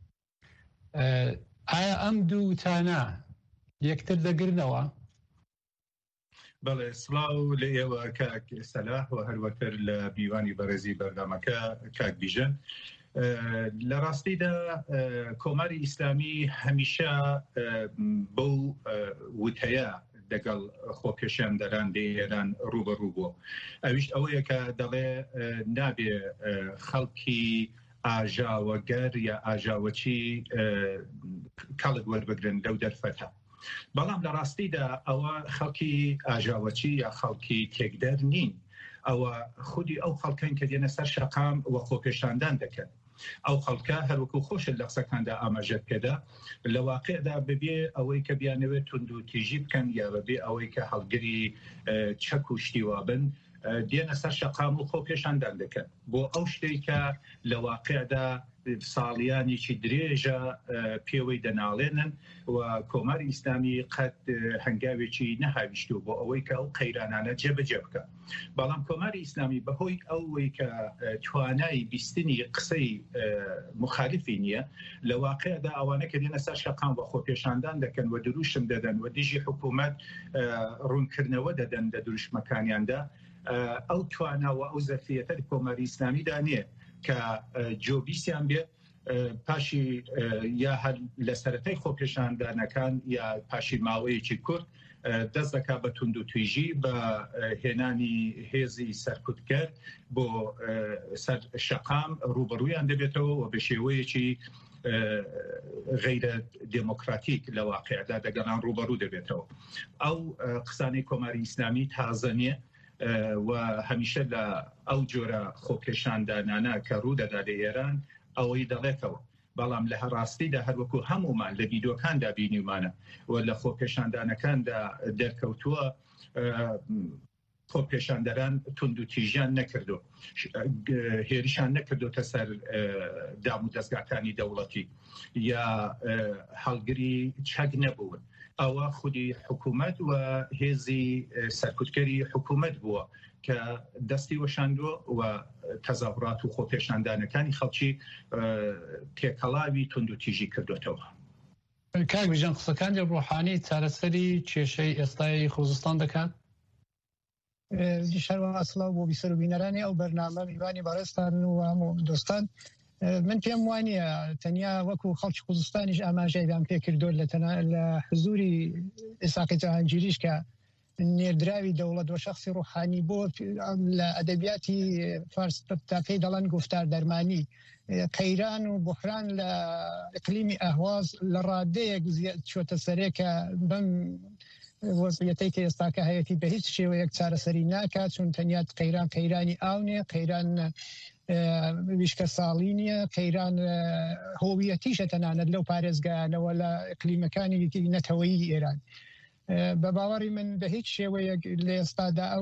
ئایا ئەم دوو تانە یەکتر دەگرنەوە؟ بەڵێ سڵاو لە ئێوە کاک سەلاح و هەروەکر لە میوانی بەڕێزی بەردەمەکە کاک بیژەن لە ڕاستیدا کۆماری ئیسلامی هەمیشە بەو وتەیە لەگەڵ خۆپێشاندەران ئێران ڕوبەڕوو بووە ئەویش ئەوەیە کە دەڵێ نابێ خەڵکی ئاژاوەگەر یا ئاژاوەچی کەڵک وەربگرن لەو دەرفەتە بەڵام لە ڕاستیدا ئەوە خەڵکی ئاژاوەچی یا خەڵکی تێکدەر نین ئەوە خودی ئەو خەڵکەن کە دێنە سەر شەقام وە خۆپێشاندان دەکەن ئەو خەڵکە هەروەکو خۆشە لە قسەکاندا ئاماژە پێدا لە واقعدا ببێ ئەوەی کە بیانەوێت تونند و تیژی بکەن یا بەبێ ئەوەی کە هەڵگری چەک و شتیوا بن دێنە سەر شەقام و خۆ پێشاندان دەکەن بۆ ئەو شتێک کە لە واقعدا ساڵیانێکی درێژە پێوەی دەناڵێنن و کۆماری ئیسلامی قەت هەنگاوێکی نەهاویشتوو بۆ ئەوەی کە ئەو قەیرانانە جێبەجێ بکە. بەڵام کۆماری ئیسلامی بەهۆی ئەوەی کە توانای بیستنی قسەی مخالفی نییە لە واقعدا ئەوانە کە دێنە سەر شەقام و خۆپێشاندان دەکەن و دروشم دەدەن و دژی حکوومەت ڕوونکردنەوە دەدەن لە دروشمەکانیاندا ئەو تواناوە ئەو زەرفیەتە کۆماری ئیسلامیدا نییە کە جۆبیسیان بێت پاشی یا هەر لە سەرەتای خۆپێشاندانەکان یا پاشی ماوەیەکی کورت دەست دەکا بە تونند و تویژی بە هێنانی هێزی سەرکوتکرد بۆ سەر شەقام ڕوبەڕوویان دەبێتەوە و بە شێوەیەکی غیرە دموکراتیک لە واقعدا دەگەڵان ڕوبەڕوو دەبێتەوە. ئەو قسانەی کۆماری ئیسلامی تازە نییە و هەمیشە لە ئەو جۆرە خۆپێشاندانانە کە ڕوودەدا لە ئێران ئەوەی دەڵێتەوە. بەڵام لە هەڕاستیدا هەروەکو هەمومان لە ڤیدۆکاندا بینیمانە و لە خۆپێشاندانەکاندا دەرکەوتووە خۆپێشاندەران تونند و تیژیان نەکردو، هێریشان نەکردوتە سەر دام و دەستگاکانی دەوڵەتی یا هەڵگری چەک نەبوون. ئەوە خودی حکوومەت و هێزی سەرکوتکەری حکوومەت بووە کە دەستی وەشاندووە و تەزاوڕات و خۆپێشاندانەکانی خەڵکی تێکەڵاوی تونند و تیژی کردوێتەوە. کاک بیژن قسەکانی ڕۆحانی چارەسەری کێشەی ئێستای خۆزستان دەکات؟ شەرمەسڵاو بۆ بیسەر و بینەرانی ئەو بەرنامە میوانی بەڕێستان و هەموو دۆستان. من پێم وانە تەنیا وەکو خەڵکی خوزستانیش ئاماژەیدان پێ کردو لە حزوری ئێساقی جاهانگیریش کە نێردراوی دەوڵەت و شەخصی ڕۆحانی بۆ لە ئەدەبیاتی فارس تاکەی دەڵێن گفتار دەرمانی قەیران و بحران لە ئیقلیمی ئەهواز لە ڕادەیەک چۆتە سەرێکە بەم وەزعیەتەی کە ئێستاکە هەیەی بە هیچ شێوەیەک چارەسەری ناکات چون تەنیا قەیرانی ئاونێ قەیران ویشکە ساڵی نییە قەیران هۆویەتیشە تەنانەت لەو پارێزگایانەوە لە ئیقلیمەکانی نەتەوەیی ئێران. بە باوەڕی من بە هیچ شێوەیەک لە ئێستادا ئەو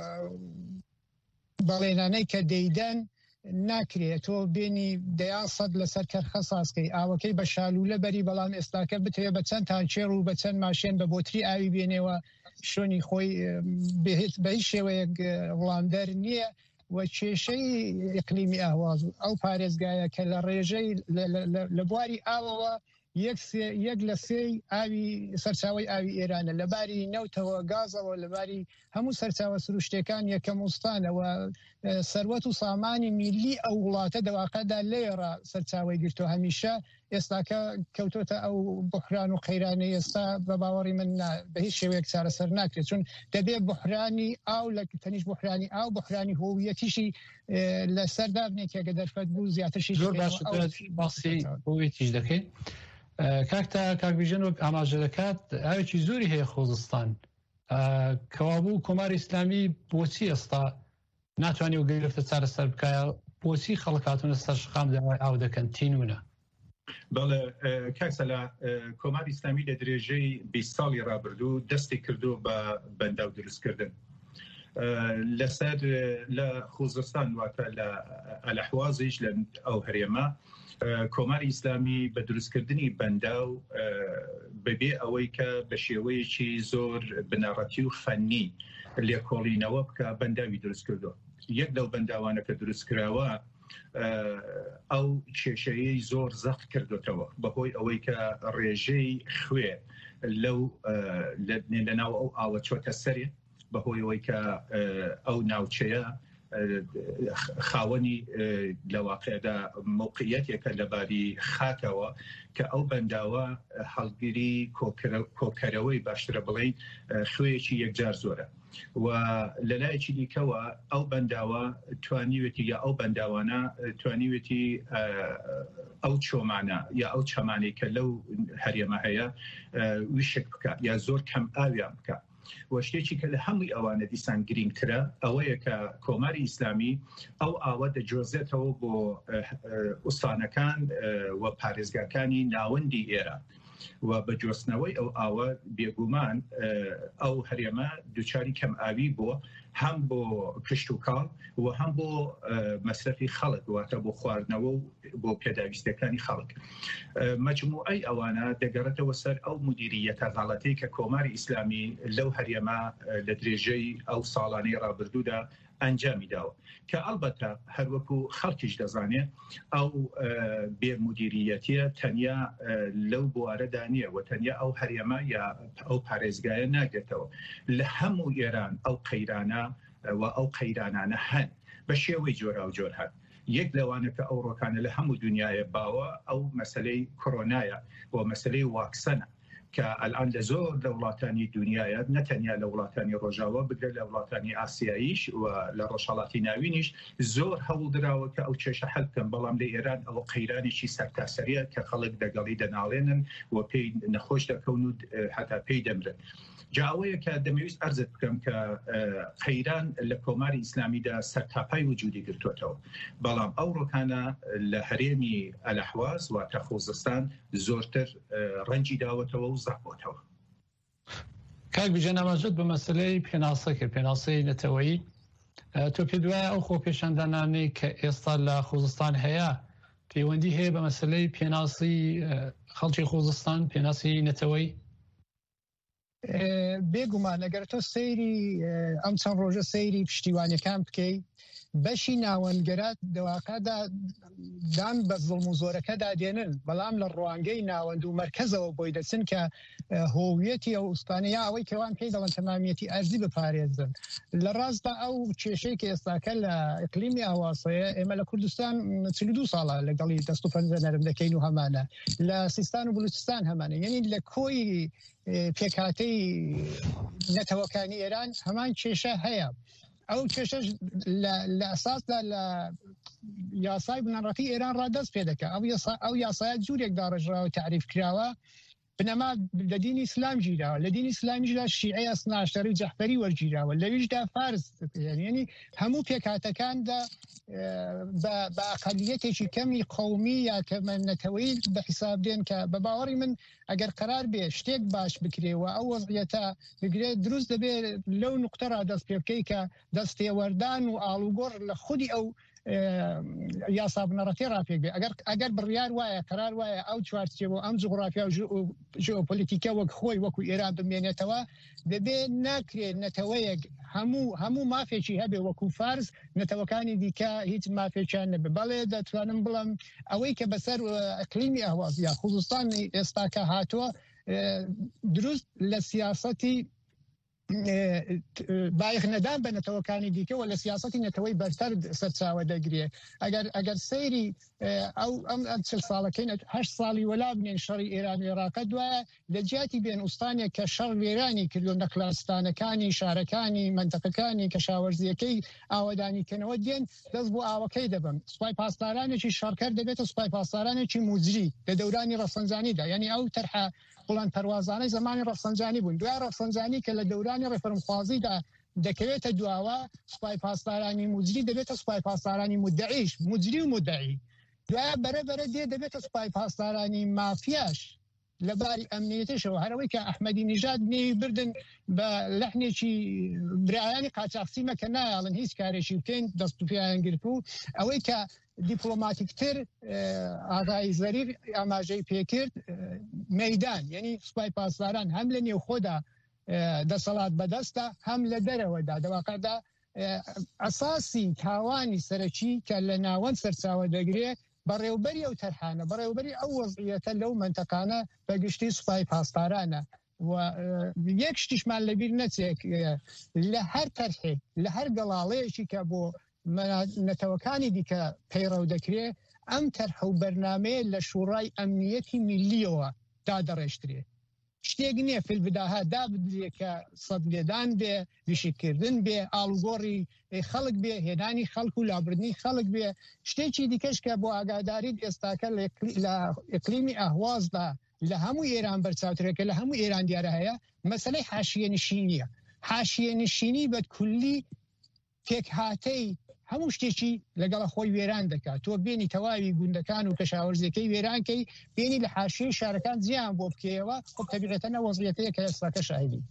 بەڵێنانەی کە دەیدەن ناکرێت تۆ بینی دەیان سەد لەسەر کەرخە سازکەی ئاوەکەی بە شالوولە بەری بەڵام ئێستاکە بتوێ بە چەند تانچێر و بە چەند ماشێن بە بۆتری ئاوی بێنێەوە شوێنی خۆی بە هیچ شێوەیەک وڵاندەر نییە و کێشەی ئیقلیمی ئاواز ئەو پارێزگایە کە لە ڕێژەی لە بواری ئاوەوە یەک لە سێی ئاوی سەرچاوی ئاوی ئێرانە لەباری نەوتەوە گازەوە لەباری هەموو سەرچاوە سروشتەکان یەکەم وستانەوە سەروەت و سامانی میلی ئەو وڵاتە دەواقعدا لێرە سەرچاوی گرتو هەمیشە ئێستاکە کەوتۆتە ئەو بحران و قەیرانی ئێستا بە باوەڕی من بە هیچ شێوەیەک چارەسەر ناکرێت چون دەبێت بحرانی ئاو لە تەنیش بحرانی ئاو بحرانی هۆویەتیشی لە سەردابنێکێکە دەرفەت بوو زیاترشی زۆر باش باسی هۆویەتیش دەکەیت. کاک بیژن وەک ئاماژە دەکات ئاوێکی زۆری هەیە خۆزستان کەوابوو کۆماری ئیسلامی بۆچی ئێستا ناتوانانی و گرفتە چارەسەر بکایە بۆچی خەڵکاتونە سەر شقام داوای ئاو دەکەن تینونە؟ بەڵێ کاکسەلا کۆماری ئیسلامی لە درێژەی 20 ساڵی ڕابردوو دەستی کردو بە بەنداو دروستکردن لەسەر لە خوزستان واتە لە ئەلەحوازیش لە ئەو هەرێمە کۆماری ئیسلامی بە دروستکردنی بەنداو بەبێ ئەوەی کە بە شێوەیەکی زۆر بنەڕەتی و فەنی لێکۆڵینەوە بکە بەنداوی دروست کردو. یەک لەو بەنداوانە کە دروست کراوە ئەو کێشەیەی زۆر زەخت کردوتەوە بەهۆی ئەوەی کە ڕێژەی خوێ لەناو ئەو ئاوە چۆتە سەرێ بەهۆی ئەوەی کە ئەو ناوچەیە خاوەنی لە واقعدا موقعیەتێکە لەباری خاکەوە کە ئەو بەنداوە هەڵگیری کۆکەرەوەی باشترە بڵین خوێیەکی یەکجار زۆرە و لەلایەکی دیکەوە ئەو بەنداوە توانیوێتی یا ئەو بەنداوانە توانیوێتی ئەو چۆمانە یا ئەو چەمانەی کە لەو هەرێمە هەیە ویشک بکە یا زۆر کەم ئاویان بکە. وەشتێکی کە لە هەمووی ئەوانە دیسان گرنگترە ئەوەیە کە کۆماری ئیسلامی ئەو ئاوە دەجۆزێتەوە بۆ ئوستانەکان و پارێزگاکانی ناوەندی ئێرە و بە جۆستنەوەی ئەو ئاوە بێگومان ئەو هەرێمە دووچاری کەم ئاوی بۆ هەم بۆ کشت و کاڵ و هەم بۆ مەصرفی خەڵک واتە بۆ خواردنەوە و بۆ پێداویستەکانی خەڵک. مەجموعەی ئەوانە دەگەڕێتەوە سەر ئەو مدیریەتە غەڵەتەی کە کۆماری ئیسلامی لەو هەرێمە لە درێژەی ئەو ساڵانەی ڕابردوودا ئەنجامی داوە کە ئەلبەتە هەروەکو خەڵکیش دەزانێت ئەو بێمدیریەتیە تەنیا لەو بوارەدا نییە و تەنیا ئەو هەرێمە یا ئەو پارێزگایە ناگێتەوە لە هەموو ئێران ئەو قەیرانە و ئەو قەیرانانە هەن بە شێوەی جۆرا و جۆر هەن. یەک لەوانە کە ئەو ڕۆکانە لە هەموو دنیاە باوە ئەو مەسلەی کۆرۆنایە و مەسلەی واکسەنە کە ئەلان لە زۆر لە وڵاتانی دنیاە نەتەنیا لە وڵاتانی ڕۆژاوە بگرێت لە وڵاتانی ئاسیاییش و لە ڕۆژهەڵاتی ناوینیش زۆر هەوڵ درراوە کە ئەو کێشە حەل بکەن، بەڵام لە ئێران ئەوە قەیرانێکی سەرتاسەریە کە خەڵک دەگەڵی دەناڵێنن و پێی نەخۆش دەکەون و هەتا پێی دەمرن. جاوەیە کە دەمەویست ئەرزت بکەم کە قەیران لە کۆماری ئیسلامیدا سەرتاپای وجودی گرتوێتەوە، بەڵام ئەو ڕۆکانە لە هەرێمی ئەلەحواز واتە خۆزستان زۆرتر ڕەنجی داوەتەوە و زەحبۆتەوە. کاک بیژە نامەجد بە مەسلەی پێناسە کرد، پێناسەی نەتەوەیی تۆ پێ دوایە ئەو خۆ پێشەندانانەی کە ئێستا لە خۆزستان هەیە پەیوەندی هەیە بە مەسلەی پێناسی خەڵکی خۆزستان، پێناسی نەتەوەی؟ بێگومان ئەگەر تۆ سەیری ئەم چەند ڕۆژە سەیری پشتیوانیەکان بکەی بەشی ناوەندگەرات دەواقعدا دان بە زڵم و زۆرەکەدا دێنن، بەڵام لە ڕوانگەی ناوەند و مەرکەزەوە بۆی دەچن کە هۆویەتی ئەو ئوسپانیا ئەوەی کەوان پێی دەڵێن تەمامیەتی ئەرزی بپارێزن. لە ڕاستدا ئەو کێشەی کە ئێستاکە لە ئیقلیمی ئاواسەیە ئێمە لە کوردستان 42 ساڵە لەگەڵی دەست و پەنجە نەرم دەکەین و هەمانە، لە سیستان و بلوچستان هەمانە، یعنی لە کۆی پێکاتەی نەتەوەکانی ئێران هەمان کێشە هەیە. ئەو کێشەش لە ئەساسدا لە یاسای بنەڕەتی ئێران ڕادەست پێ دەکە. ئەو یاسایە جوورێک داڕژراوە تعریف کراوە بنەما لە دینی ئیسلام گیراوە، لە دینی ئیسلامیشدا شیعی ئەسناشتەری جەحفەری وەرگیراوە، لەویشدا فارس، یعنی هەموو پێکاتەکاندا بە ئەقەلیەتێکی کەمی قەومی یا کەمەنەتەوەی بە حیساب دێن کە بە باوەڕی من ئەگەر قرار بێ شتێک باش بکرێەوە ئەو وەزعیەتە بگرێت دروست دەبێت لەو نقطەرا دەست پێ بکەی کە دەستێوەردان و ئاڵوگۆڕ لە خودی ئەو یاسا بنەڕەتی ڕاپێک بێ. ئەگەر بڕیار وایە قرار وایە ئەو چوارچێ بۆ ئەم جغرافیا و ژئۆپۆلیتیکە وەک خۆی وەکو ئێران بمێنێتەوە دەبێت ناکرێت نەتەوەیەک هەموو مافێکی هەبێ وەکو فارس نەتەوەکانی دیکە هیچ مافێکیان نەبێ. بەڵێ دەتوانم بڵم ئەوەی کە بەسەر ئەقلیمی ئەهواز یا خوزستانی ئێستاکە هاتووە دروست لە سیاسەتی بایخ نەدان بە نەتەوەکانی دیکەوە لە سیاسەتی نەتەوەی بەرتر سەرچاوە دەگرێ. ئەگەر سەیری ئەم 40 ساڵەکەین 8 ساڵی وەلا بنێن شەڕی ئێران و عێراقە دوایە لە جیاتی بێن ئوستانێک کە شەڕ وێرانی کردو نەکلاسستانەکانی شارەکانی منتەقەکانی کەشاوەرزیەکەی ئاوەدانیکەنەوە دێن دەست بۆ ئاوەکەی دەبن. سوپای پاسدارانێکی شەڕکەر دەبێتە سوپای پاسدارانێکی موجری لە دەورانی ڕەفسەنجانیدا، یعنی ئەو تەرحە بڵند پەروازانەی زمانی ڕەفسەنجانی بوون. دوای ڕەفسەنجانی کە لە دەورانی ڕێفەرمخوازیدا دەکەوێتە دواوە سوپای پاسدارانی موجری دەبێتە سوپای پاسدارانی مدعیش، موجری و مدعی. دوایە بەرەبەرە دێ دەبێتە سوپای پاسدارانی مافیاش لەباری ئەمنیەتیشەوە، هەرەوەی کە ئەحمەدی نیژاد نێوی بردن بە لەحنێکی برایانی قاچاقچیمە کە نایاڵن هیچ کارێکی بکەین دەست و پێیان گرت و ئەوەی کە دیپلۆماتیکتر ئاغای زەریر ئاماژەی پێکرد مەیدان، یعنی سوپای پاسداران هەم لە نێو خۆدا دەسەڵات بەدەستە هەم لە دەرەوەدا دەواقعدا ئەساسی تاوانی سەرەکی کە لە ناوەند سەرچاوە دەگرێت بەڕێوبەری ئەو تەرحانە، بەڕێوبەری ئەو وەزعیەتە لەو منتەقانە بەگشتی سوپای پاسدارانە. و یەک شتیشمان لەبیر نەچێک لە هەر تەرحێک لە هەر گەڵاڵەیەکی کە بۆ نەتەوەکانی دیکە پەیڕەو دەکرێت ئەم تەرحە و بەرنامەیە لە شوڕای ئەمنیەتی میلیەوە دادەڕێژترێ. شتێک نییە فیلبداها دابدرێ کە سەد لێدان بێ، ویشتکردن بێ، ئاڵگۆڕی خەڵک بێ، هێنانی خەڵک و لابردنی خەڵک بێ. شتێکی دیکەش کە بۆ ئاگاداری ئێستاکە لە ئیقلیمی ئەهوازدا لە هەموو ئێران بەرچاوترێکە لە هەموو ئێران دیارە هەیە مەسەلەی حاشیە نشینیە. حاشیە نشینی بەدکولی پێکهاتەی هەموو شتێکی لەگەڵ خۆی وێران دەکات تۆ بێنی تەواوی گوندەکان و کەشاوەرزەکەی وێرانکەی بێنی لە حاشیەی شارەکان زیان بۆ بکەیەوە خۆ تەبیعەتەن وەزعیەتەیە کە ئێستاکە شاهدی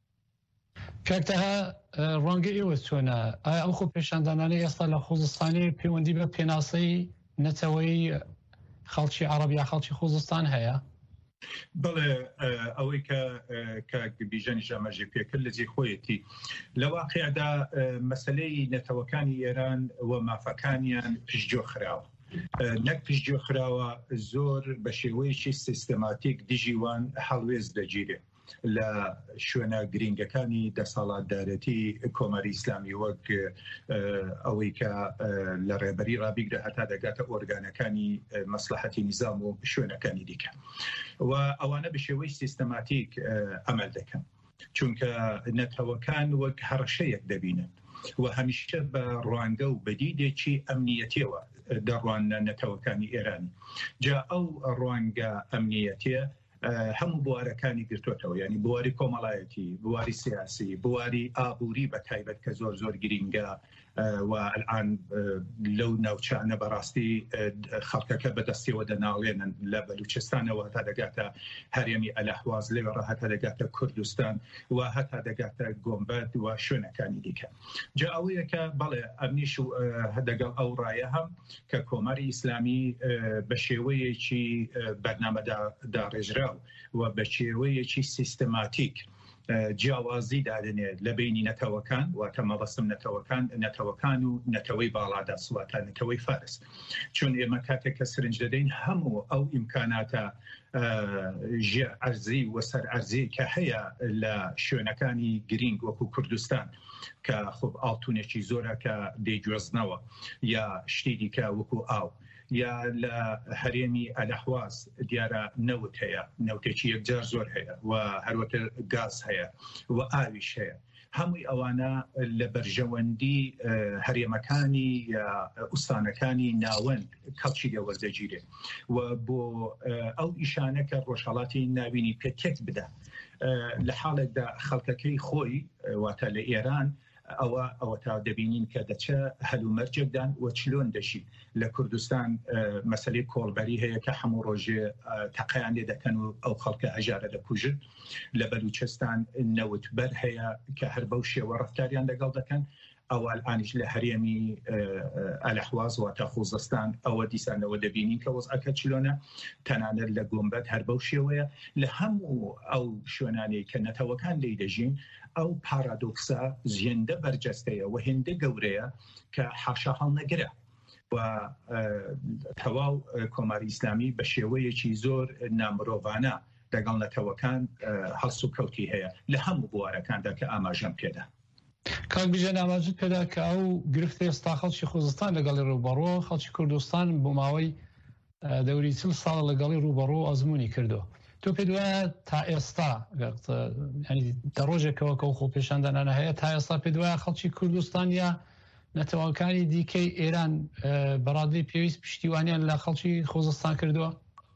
کاکتەها ڕەنگە ئێوە چۆنە ئایا ئەو خۆ پێشاندانانەی ئێستا لە خۆزستانی پەیوەندی بە پێناسەی نەتەوەی خەڵکی عەرەب یا خەڵکی خۆزستان هەیە؟ بەڵێ ئەوەی کە بیژەنی ژەمەژی پێکرد لە جێ خۆیەتی لە واقعدا مەسلەی نەتەوەکانی ئێران و مافەکانیان پشتگوێ خراوە نەک پشتگوێ خراوە زۆر بە شێوەیەکی سیستەماتیک دژیوان هەڵوێز دەگیرێ لە شوێنە گرنگەکانی دەسەڵاتدارەتی کۆمەری ئیسلامی وەک ئەوەی کە لە ڕێبەری ڕابیگرە هەتا دەگاتە ئۆرگانەکانی مەسلحەتی نیزام و شوێنەکانی دیکە و ئەوانە بە شێوەی سیستەماتیک ئەمەل دەکەن چونکە نەتەوەکان وەک هەڕەشەیەک دەبینن و هەمیشە بە ڕوانگە و بەدیدێکی ئەمنیەتیەوە دەڕوانە نەتەوەکانی ئێرانی جا ئەو ڕوانگە ئەمنیەتیە هەموو بوارەکانی گرتوتەوە ینی بواری کۆمەڵایەتی بواری سیاسی بواری ئابووری بە تایبەت کە زۆر زۆر گرینگە و الان لەو ناوچانە بەڕاستی خەڵکەکە بەدەستیەوە دەناڵێنن لە بەلوچستانەوە هەتا دەگاتە هەرێمی ئەلەحواز لێوەڕە هەتا دەگاتە کوردستان و هەتا دەگاتە گۆمبەرد و شوێنەکانی دیکە جا ئەوەیە کە بەڵێ ئەمنیش و دەگەڵ ئەو ڕایە هەم کە کۆمەری ئیسلامی بە شێوەیەکی بەرنامەدا ڕێژراو و بە شێوەیەکی سیستەماتیک جیاوازی دادنێت لە بینی نەتەوەکان واتە مەبەستم نەتەوەکان و نەتەوەی باڵادا سواتە نەتەوەی فارس چون ئێمە کاتێک کە سرنج دەدەین هەموو ئەو ئیمکاناتە ژێر ئەرزی و سەر ئەرزی کە هەیە لە شوێنەکانی گرنگ وەکو کوردستان کە خۆب ئاڵتونێکی زۆرە کە دەیگوێزنەوە یا شتی دیکە وەکو ئاو یا لە هەرێمی ئەلەحواز دیارە نەوت هەیە نەوتێکی یەکجار زۆر هەیە و هەروەکە گاز هەیە و ئاویش هەیە هەمووی ئەوانە لە بەرژەوەندی هەرێمەکانی یا ئوستانەکانی ناوەند کەڵکی دەوەردەگیرێ و بۆ ئەو ئیشانە کە ڕۆژهەڵاتی ناوینی پێتێک بدە لە حاڵێکدا خەڵکەکەی خۆی واتە لە ئێران ئەوە تا دەبینین کە دەچە هەلومەرجێکدان و چلۆن دەشی لە کوردستان مەسەلەی کۆڵبەری هەیە کە هەموو ڕۆژێ تەقیان لێ دەکەن و ئەو خەڵکە ئەژارە دەکوژن لە بەلوچستان نەوتبەر هەیە کە هەر بەو شێوە ڕەفتاریان لەگەڵ دەکەن ئەو ئەلئانیش لە هەرێمی ئەلەحواز واتە خۆزستان ئەوە دیسانەوە دەبینین کە وەزعەکە چلۆنە تەنانەت لە گۆمبەت هەر بەو شێوەیە لە هەموو ئەو شوێنانەی کە نەتەوەکان لێی دەژین ئەو پارادۆکسە زیێندە بەرجەستەیە و هێندە گەورەیە کە حاشا هەڵنەگرە و تەواو کۆماری ئیسلامی بە شێوەیەکی زۆر نامرۆڤانە لەگەڵ نەتەوەکان هەڵس و کەوتی هەیە لە هەموو بوارەکاندا کە ئاماژەم پێدا کاک بیژەن ئاماژت پێدا کە ئەو گرفتی ئێستا خەڵکی خۆزستان لەگەڵی ڕووبەڕۆ خەڵکی کوردستان بۆ ماوەی دەوری 40 ساڵ لەگەڵی ڕووبەڕۆ ئەزمموی کردو تۆ پێ دوایە تا ئێستا دە ڕۆژێکەوە کە خۆ پێشاندانانە هەیە تا ئێستا پێ دوایە خەڵکی کوردستان یا نەتەوەکانی دیکەی ئێران بەڕادەی پێویست پشتیوانیان لە خەڵکی خۆزستان کردووە؟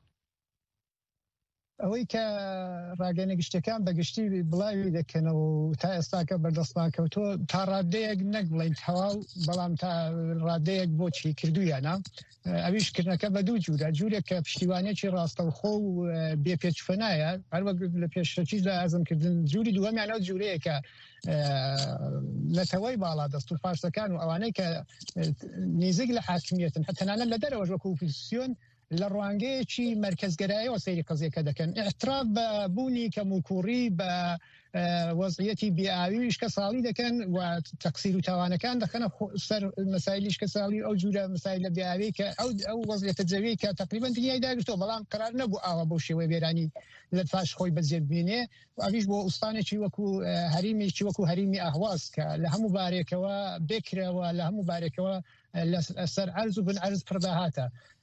ئەوەی کە ڕاگەنە گشتەکان بەگشتی بڵاوی دەکەنەوە و تا ئێستاکە بەردەستمان کەوتۆ تا ڕادەیەک نەک بڵین تەواو بەڵام تا ڕادەیەک بۆچی کردویانە ئەویشکردنەکە بە دوو جوورە جوورێک کە پشتیوانێکی ڕاستەوخۆ و بێپێچفەنایە هەروەک لە پێشەچی لە ئازمکردن جووری دووەمیانە جوورەیە کە نەتەوەی باڵا دەست و فارسەکان و ئەوانەی کە نێزیک لە حاکمیەتن هەتەنانە لە دەرەوەش وەکو ئۆپۆزیسیۆن لە ڕوانگەیەکی مەرکەزگەراییەوە سەیری قەزیەکە دەکەن ئێحتراف بە بوونی کەموکوڕی بە وەزعیەتی بێئاوی شکە ساڵی دەکەن و تەقسیر و تاوانەکان دەخەنە سەر مەسایلی شکە ساڵی ئەو جورە مەسایلە بێئاوی کە ئەو وەزعیەتە جەوی کە تقریبا دنیای داگرتەوە بەڵام قرار نەبوو ئاوا بەو شێوەی وێرانی لە پاش خۆی بەجێ ببینێ ئەویش بۆ ئوستانێکی وەکو هەریمێکی وەکو هەریمی ئاهواز کە لە هەموو بارێکەوە بێکرەوە لە هەموو بارێکەوە سەر عەرز و بن عەرز پڕداهاتە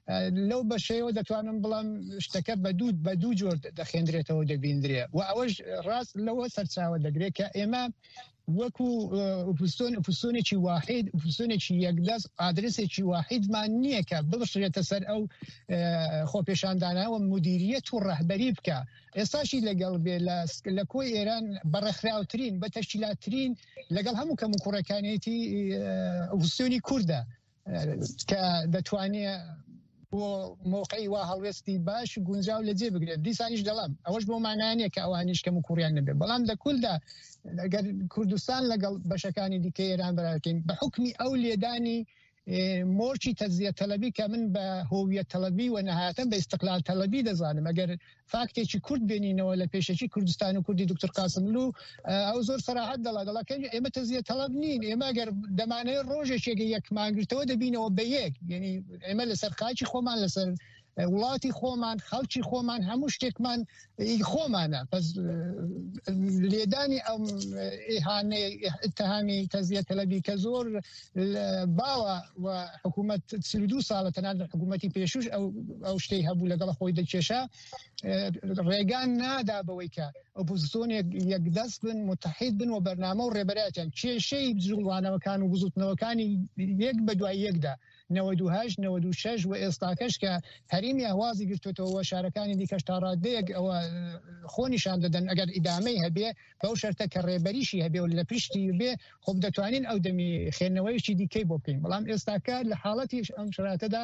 لەو بەشەیەوە دەتوانم بڵام شتەکە بە دوو جۆر دەخێندرێتەوە دەبیندرێ و ئەوەش ڕاست لەوە سەرچاوە دەگرێت کە ئێمە وەکو ئوپسۆنێکی واحد ئوپسۆنێکی یەکدەست ئادرسێکی واحدمان نییە کە ببشرێتە سەر ئەو خۆپێشاندانەوە مدیریەت و ڕەهبەری بکە. ئێستاشی لەگەڵ بێ لە کۆی ئێران بەڕێکخراوترین بە تەشکیلاتترین لەگەڵ هەموو کەم و کوڕەکانێتی ئوپسۆنی کووردە کە دەتوانێت بۆ موقعی وا هەڵوێستی باش گونجاو لە جێ بگرێت. دیسانیش دەڵام ئەوەش بۆ مانایانەیە کە ئەوانیش کەم و کوڕیان نەبێت، بەڵام لە کولدا ئەگەر کوردستان لەگەڵ بەشەکانی دیکە ئێران بەراکەین بە حکمی ئەو لێدانی مۆرچی تەجزیە تەلەبی کە من بە هۆویەت تەلەبی و نەهاتەن بە ئیستقلال تەلەبی دەزانم، ئەگەر فاکتێکی کورد بێنینەوە لە پێشەکی کوردستان و کوردی دکتۆر قاسملو ئەو زۆر سەراحەت دەڵا کە ئێمە تەجزیە تەلەب نین، ئێمە ئەگەر دەمانەیە ڕۆژێکێکی یەکمانگرتەوە دەبینەوە بە یەک، یعنی ئێمە لەسەر خاکی خۆمان لەسەر وڵاتی خۆمان خەڵکی خۆمان هەموو شتێکمان خۆمانە. پس لێدانی ئەم ئیهانەی ئیتهامی تەجزیە تەلەبی کە زۆر باوە و حکوومەت 32 ساڵە تەنانەت حکوومەتی پێشوش ئەو شتەی هەبوو لەگەڵ خۆی دەکێشا ڕێگان نادا بەوەی کە ئۆپۆزیسیۆنێک یەکدەست بن متحید بن و بەرنامە و ڕێبەرایەتیان کێشەی جوڵوانەوەکان و بزوتنەوەکانی یەک بە دوای یەکدا 98 96 و ئێستاکەش کە هەریمی ئاوازی گرتوێتەوە شارەکانی دیکەش تا ڕادەیەک ئەوە خۆنیشان دەدەن ئەگەر ئیدامەی هەبێ بەو شەرتە کە ڕێبەریشی هەبێ و لە پشتی بێ خۆب دەتوانین ئەو دەمی خێنەوەیشی دیکەی بۆ بکەین. بەڵام ئێستاکە لە حاڵەتی ئەم شراتەدا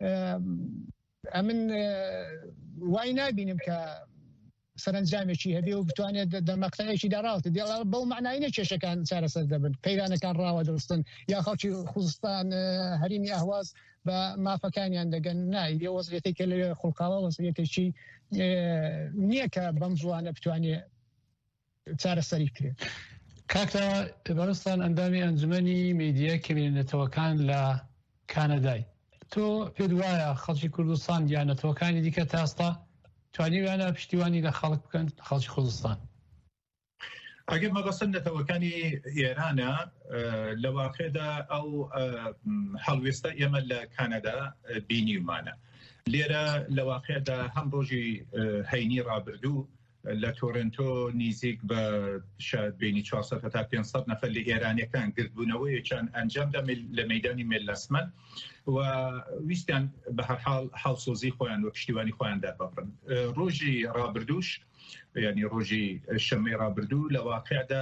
ئەمن وای نابینم کە سەرنجامێکی هەبێ و بتوانێت دەمەقتەیەکی داڕاوتە دیڵ بەو معناینە کێشەکان چارەسەر دەبن، پەیرانەکان ڕاوە دەستن یا خەڵکی خوزستان هەریمی ئەهواز بە مافەکانیان دەگەن نای لێ وەزعێتێکە لە خوڵقاوە وەزعێتێکی نییە کە بەم زوانە بتوانێت چارەسەری کرێت. کاکە بەڕستان ئەندامی ئەنجومەنی میدیە کەمێنێتەوەکان لە کانەدای تۆ پێت وایە خەڵکی کوردستان یانەتەوەکانی دیکە تاستا توانیویانە پشتیوانی لە خەڵک بکەن خەڵکی خوزستان؟ ئەگەر مەبەستن نەتەوەکانی ئێرانە لە واقعدا ئەو هەڵوێستە ئێمە لە کانەدا بینیمانە. لێرە لە واقعدا هەم ڕۆژی هەینی ڕابردوو لە تۆرنتۆ نزیک بە بینی 400 تا 500 نەفەر لە ئێرانیەکان گردبوونەوەیەکیان ئەنجامدا لە مەیدانی مێلەسمەن و ویستیان بە هەرحاڵ هەڵسۆزی خۆیان و پشتیوانی خۆیان دەبڕن. ڕۆژی ڕابردووش یعنی ڕۆژی شەمەی ڕابردوو لە واقعدا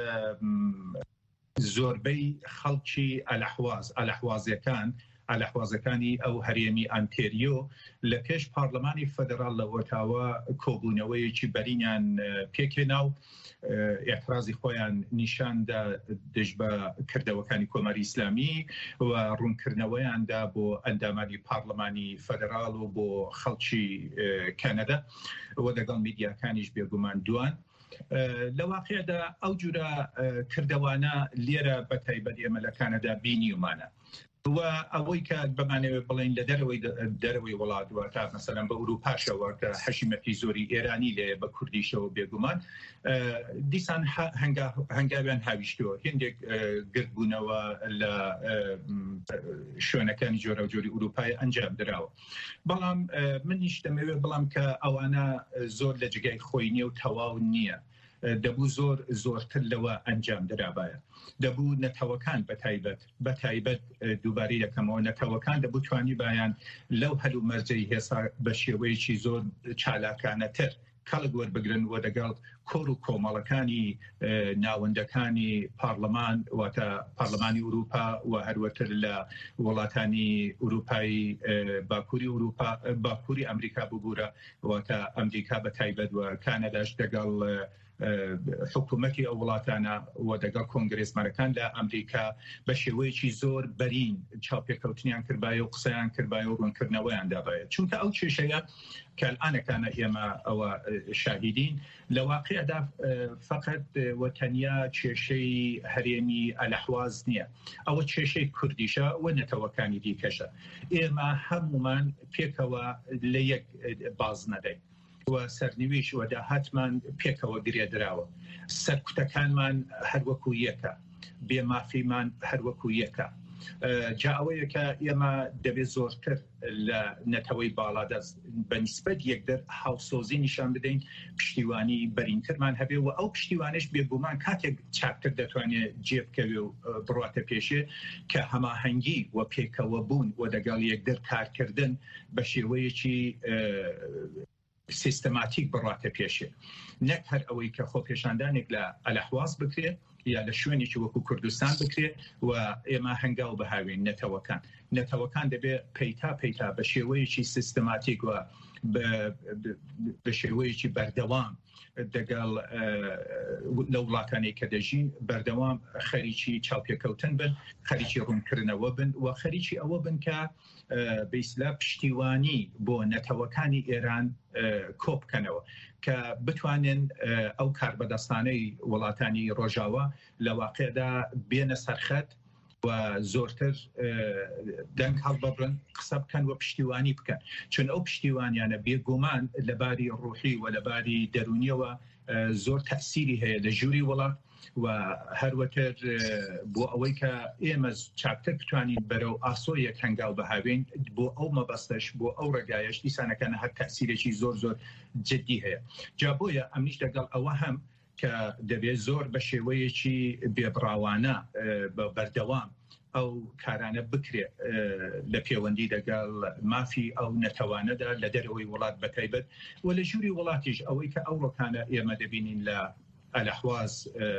زۆربەی خەڵکی ئەلەحوازیەکان ئەلەحوازەکانی ئەو هەرێمی ئانتێریۆ لە پێش پارلەمانی فەدەراڵ لە ئۆتاوا کۆبوونەوەیەکی بەرینیان پێکێنا و ئێعترازی خۆیان نیشاندا دژ بە کردەوەکانی کۆمەری ئیسلامی و ڕوونکردنەوەیاندا بۆ ئەندامانی پارلەمانی فەدەراڵ و بۆ خەڵکی کەنەدا و لەگەڵ میدیاکانیش بێگومان دوان. لە واقعدا ئەو جورە کردەوانە لێرە بە تایبەت ئێمە لە کانەدا بینیمانە و ئەوەی کە بمانەوێت بڵین لە دەرەوەی وڵاتوە تا مەسەلەن بە ئوروپاشەوە کە حەشیمەتی زۆری ئێرانی لێ بە کوردیشەوە بێگومان دیسان هەنگاویان هاویشتەوە هێندێک گرتبوونەوە لە شوێنەکانی جۆرە و جۆری ئوروپای ئەنجام درراوە. بەڵام منیش دەمەوێت بڵام کە ئەوانە زۆر لە جگای خۆی نییە و تەواو نییە، دەبوو زۆرتر لەوە ئەنجام درابایە. دەبوو نەتەوەکان بە تایبەت دووبارەی دەکەمەوە نەتەوەکان دەبوو توانی بایان لەو هەلو مەرجەی هێسا بە شێوەیەکی زۆر چالاکانەتر کەڵک وەربگرن و دەگەڵ کۆڕ و کۆمەڵەکانی ناوەندەکانی پارلەمان واتە پارلەمانی ئوروپا و هەروەتر لە وڵاتانی ئوروپایی باکووری ئەمریکا ببوورە واتە ئەمریکا بە تایبەت و کانەداش دەگەڵ حکوومەتی ئەو وڵاتانە و دەگەڵ کۆنگرێسمەرەکان لە ئەمریکا بە شێوەیەکی زۆر بەرین چاوپێکەوتنیان کردبایە و قسەیان کردبایە و ڕوونکردنەوەیان دابایە. چونکە ئەو کێشەیە کە ئەلانەکانە ئێمە ئەوە شاهیدین لە واقعدا فقط وەتەنیا کێشەی هەرێمی ئەلەحواز نییە، ئەوە کێشەی کوردیشە و نەتەوەکانی دیکەشە. ئێمە هەمومان پێکەوە لە یەک باز نەدەین و سەرنیویش و داهاتمان پێکەوە گرێدراوە، سەرکوتەکانمان هەروەکو یەکە، بێمافیمان هەروەکو یەکە جاوەیە کە ئێمە دەبێت زۆرتر لە نەتەوەی باڵادا بەنسبەت یەکدەر هاوسۆزی نیشان بدەین پشتیوانی بەرینترمان هەبێ و ئەو پشتیوانش بێگومان کاتێک چاکتر دەتوانێت جێبکەوێ و بڕاتە پێشێ کە هەماهەنگی و پێکەوە بوون و دەگەڵ یەکدەر کارکردن بە شێوەیەکی سیستەماتیک بڕاتە پێشێ نەک هەر ئەوەی کە خۆپێشاندانێک لە ئەلەحواز بکرێت یا لە شوێنێکی وەکو کوردستان بکرێت و ئێمە هەنگاو بەهاوێن نەتەوەکان دەبێت پەیتا بە شێوەیەکی سیستەماتیک و بە شێوەیەکی بەردەوام دەگەڵ لە وڵاتانی کە دەژین بەردەوام خەریکی چاوپێکەوتن بن خەریکی ڕوونکردنەوە بن و خەریکی ئەوە بن کە بەیسلا پشتیوانی بۆ نەتەوەکانی ئێران کۆبکەنەوە کە بتوانن ئەو کاربەدەستانەی وڵاتانی ڕۆژاوە لە واقعدا بێنە سەرخەت و زۆرتر دەنگ هەڵبەبرن قسە بکەن و پشتیوانی بکەن چون ئەو پشتیوانیانە بێگومان لەباری ڕوحی و لەباری دەرونیەوە زۆر تەسیری هەیە لە ژووری وڵات و هەروەتر بۆ ئەوەی کە ئێمە چاکتر بتوانین بەرەو ئاسۆیەک هەنگاو بەهاوێن بۆ ئەو مەبەستەش بۆ ئەو ڕێگایش دیسانەکان هەر تەسیرێکی زۆر جدی هەیە جا بۆیە ئەمیش دەگەڵ ئەوە هەم کە دەبێت زۆر بە شێوەیەکی بێبراوانە بەردەوام ئەو کارانە بکرێت لە پەیوەندی دەگەڵ مافی ئەو نەتەوانەدا لە دەرەوەی وڵات بەتایبەت و لە ژووری وڵاتیش ئەوەی کە ئەو ڕۆکانە ئێمە دەبینین لە ئەلەحواز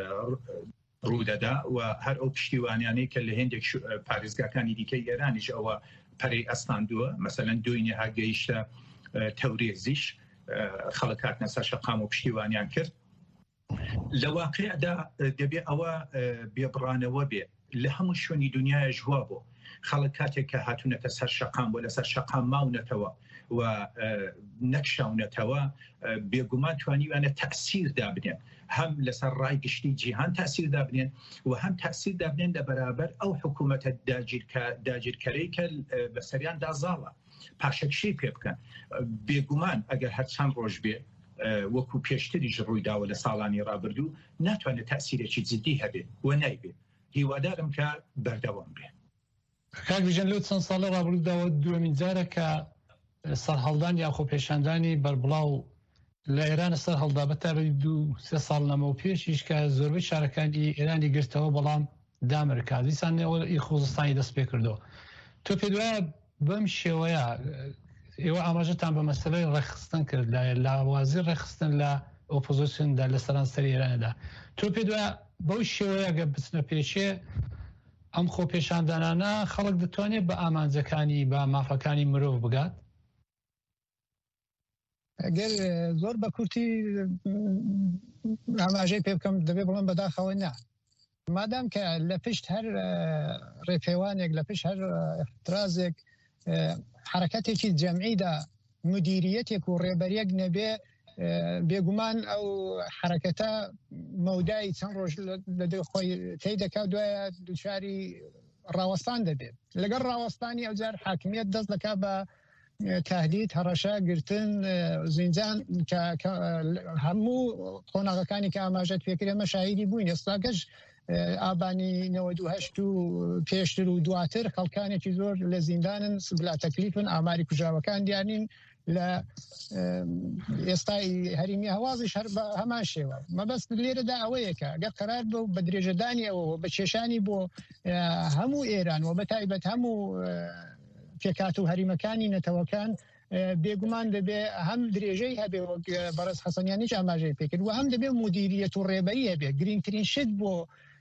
ڕوودەدا و هەر ئەو پشتیوانیانەی کە لە هێندێک پارێزگاکانی دیکەی ئێرانیش ئەوە پەرەی ئەستاندووە مەسەلەن دوینێ هاگەیشتە تەورێزیش خەڵک هاتنە سەر شەقام و پشتیوانیان کرد لە واقعدا دەبێت ئەوە بێبڕانەوە بێ لە هەموو شوێنی دنیای ژوا بۆ خەڵک کاتێک کە هاتوونەتە سەر شەقام بۆ لەسەر شەقام ماونەتەوە و نەکشاونەتەوە بێگومان توانیوانە تەسیردا بنێن هەم لەسەر ڕای گشتی جیهان تەسیردا بنێن و هەم تەسیردا بنێن لە بەرابەر ئەو حکوومەتە داگیرکەرەی کە بەسەریان دازاڵە پاشەکشەی پێ بکەن بێگومان ئەگەر هەر چەند ڕۆژ بێ وەکو پێشتریش ڕوویداوە لە ساڵانی ڕابردوو ناتوانێت تەسیرێکی جدی هەبێ و نایبێ هیوادارم کە بەردەوام بێ کاکبژن لەو چەند ساڵە ڕابردووداوە دووەمین جارە کە سەرهەڵدان یا خۆپێشاندانی بەربڵاو لە ئێرانە سەر هەڵدابەتە 2-3 ساڵ لەمەوە پێشیش کە زۆربەی شارەکانی ئێرانی گرتەوە بەڵام دامرکا دیسانەوە خۆزستانی دەست پێ کردەوە تۆ پێ دوایە بەم شێوەیە ئێوە ئاماژەتان بە مەسەلەی ڕێخستن کرد لە لاوازی ڕێخستن لە ئۆپۆزیسیۆندا لە سەرانسەری ئێرانەدا تۆ پێ دوایە بەو شێوەیە گە بچنە پێشێ ئەم خۆپێشاندانانە خەڵک دەتوانێت بە ئامانجەکانی بە مافەکانی مرۆڤ بگات ئەگەر زۆر بە کورتی ئاماژەی پێ بکەم دەبێت بڵم بەداخەوە نا مادام کە لە پشت هەر ڕێپەیوانێک لە پشت هەر احترازێک حرەکەتێکی جەمعیدا مدیریەتێک و ڕێبەرێک نەبێ بێگومان ئەو حرەکەتە مەودای چەند ڕۆژ لە خۆی تێی دەکات دوایە دووچاری ڕاوەستان دەبێت لەگەڵ ڕاوەستانی ئەوجار حاکمیت دەست دەکات بە تهدید هەڕەشە گرتن زیندان هەموو قۆناغەکانی کە ئاماژەت پێکرێمە شاهیدی بووین ئێستاگەش ئابانی 92 و پێشتر و دواتر خەڵکانێکی زۆر لە زیندانن بلا تەکلیفن ئاماری کوژاوەکان دیانین لە ئێستای هەریمی هەوازیش هەر بە هەمان شێوە مەبەست لێرەدا ئەوەیەکە ئەگەر قەرار بە بە درێژەدانی ئەوە بە کێشانی بۆ هەموو ئێران و بەتایبەت هەموو پێکات و هەریمەکانی نەتەوەکان بێگومان دەبێ هەم درێژەی هەبێ بەڕێز حەسەنیانیش ئاماژەی پێکرد و هەم دەبێ مدیریەت و ڕێبەری هەبێ گرنگترین شت بۆ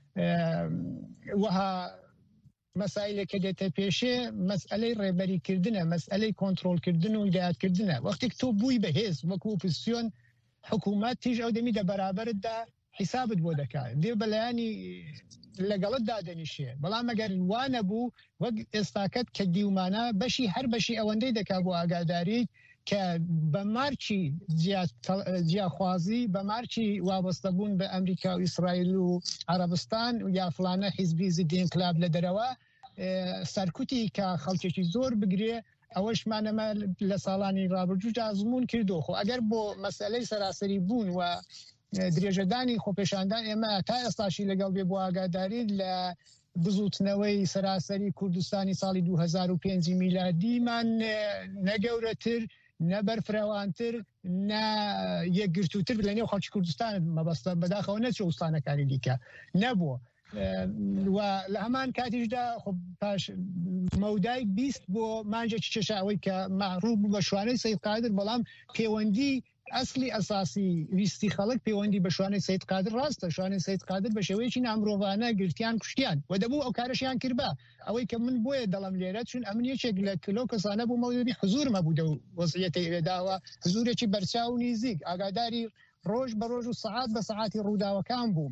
وەها مەسائلێک کە دێتە پێشێ مەسئلەی ڕێبەریکردنە مەسئلەی کۆنتڕۆڵکردن و هیدایەتکردنە وەختێک تۆ بووی بەهێز وەکو ئۆپۆزیسیۆن حکوومەت تیژ ئەو دەمی دە بەرابەرتدا حیسابت بۆ دەکات دێ بەلایانی لەگەڵت دادەنیشێ بەڵام ئەگەر وانە بوو وەک ئێستاکەت کە دیومانە بەشی هەر بەشی ئەوەندەی دەکات بۆ ئاگاداری کە بە مارچی جیاخوازی بە مارچی وابەستەبوون بە ئەمریکا و ئیسرائیل و عەرەبستان و یا فلانە حیزبی زیدی ئینقلاب لە دەرەوە سەرکوتی کە خەڵکێکی زۆر بگرێ ئەوەشمانەمە لە ساڵانی ڕابردوو ئازمون کردو خۆ ئەگەر بۆ مەسئلەی سەراسەری بوون و درێژەدانی خۆپێشاندان ئێمە تا ئێستاشی لەگەڵ بێ بۆ ئاگاداری لە بزوتنەوەی سەراسەری کوردستانی ساڵی 2005 میلادیمان نەگەورەتر نەبەرفراوانتر نا یەکگرتووتر لە نێو خەڵکی کوردستان مەبەستە بەداخەوە نەچوە وڵاتانەکانی دیکە نەبووە و لە هەمان کاتیشدا پاش مەودای 20 بۆ مانجێکی چێشاوەی کە معروف بوو بە شوانەی سەید قادر بەڵام پەیوەندی ئەسلی ئەساسی ویستی خەڵک پەیوەندی بە شوانەی سەید قادر ڕاستە شوانەی سەید قادر بە شێوەیەکی نامرۆڤانە گرتیان کوشتیان و دەبوو ئەو کارەشیان کردبا ئەوەی کە من بۆیە دەڵم لێرە چون ئەمن یەکێک لە کلۆ کەسانە بوو مەودەبی حزور مەبوو دە وەزعیەتی ئێداوە حزورێکی بەرچاو و نزیک ئاگاداری ڕۆژ بە ڕۆژ و سەعات بە سەعاتی ڕووداوەکان بوو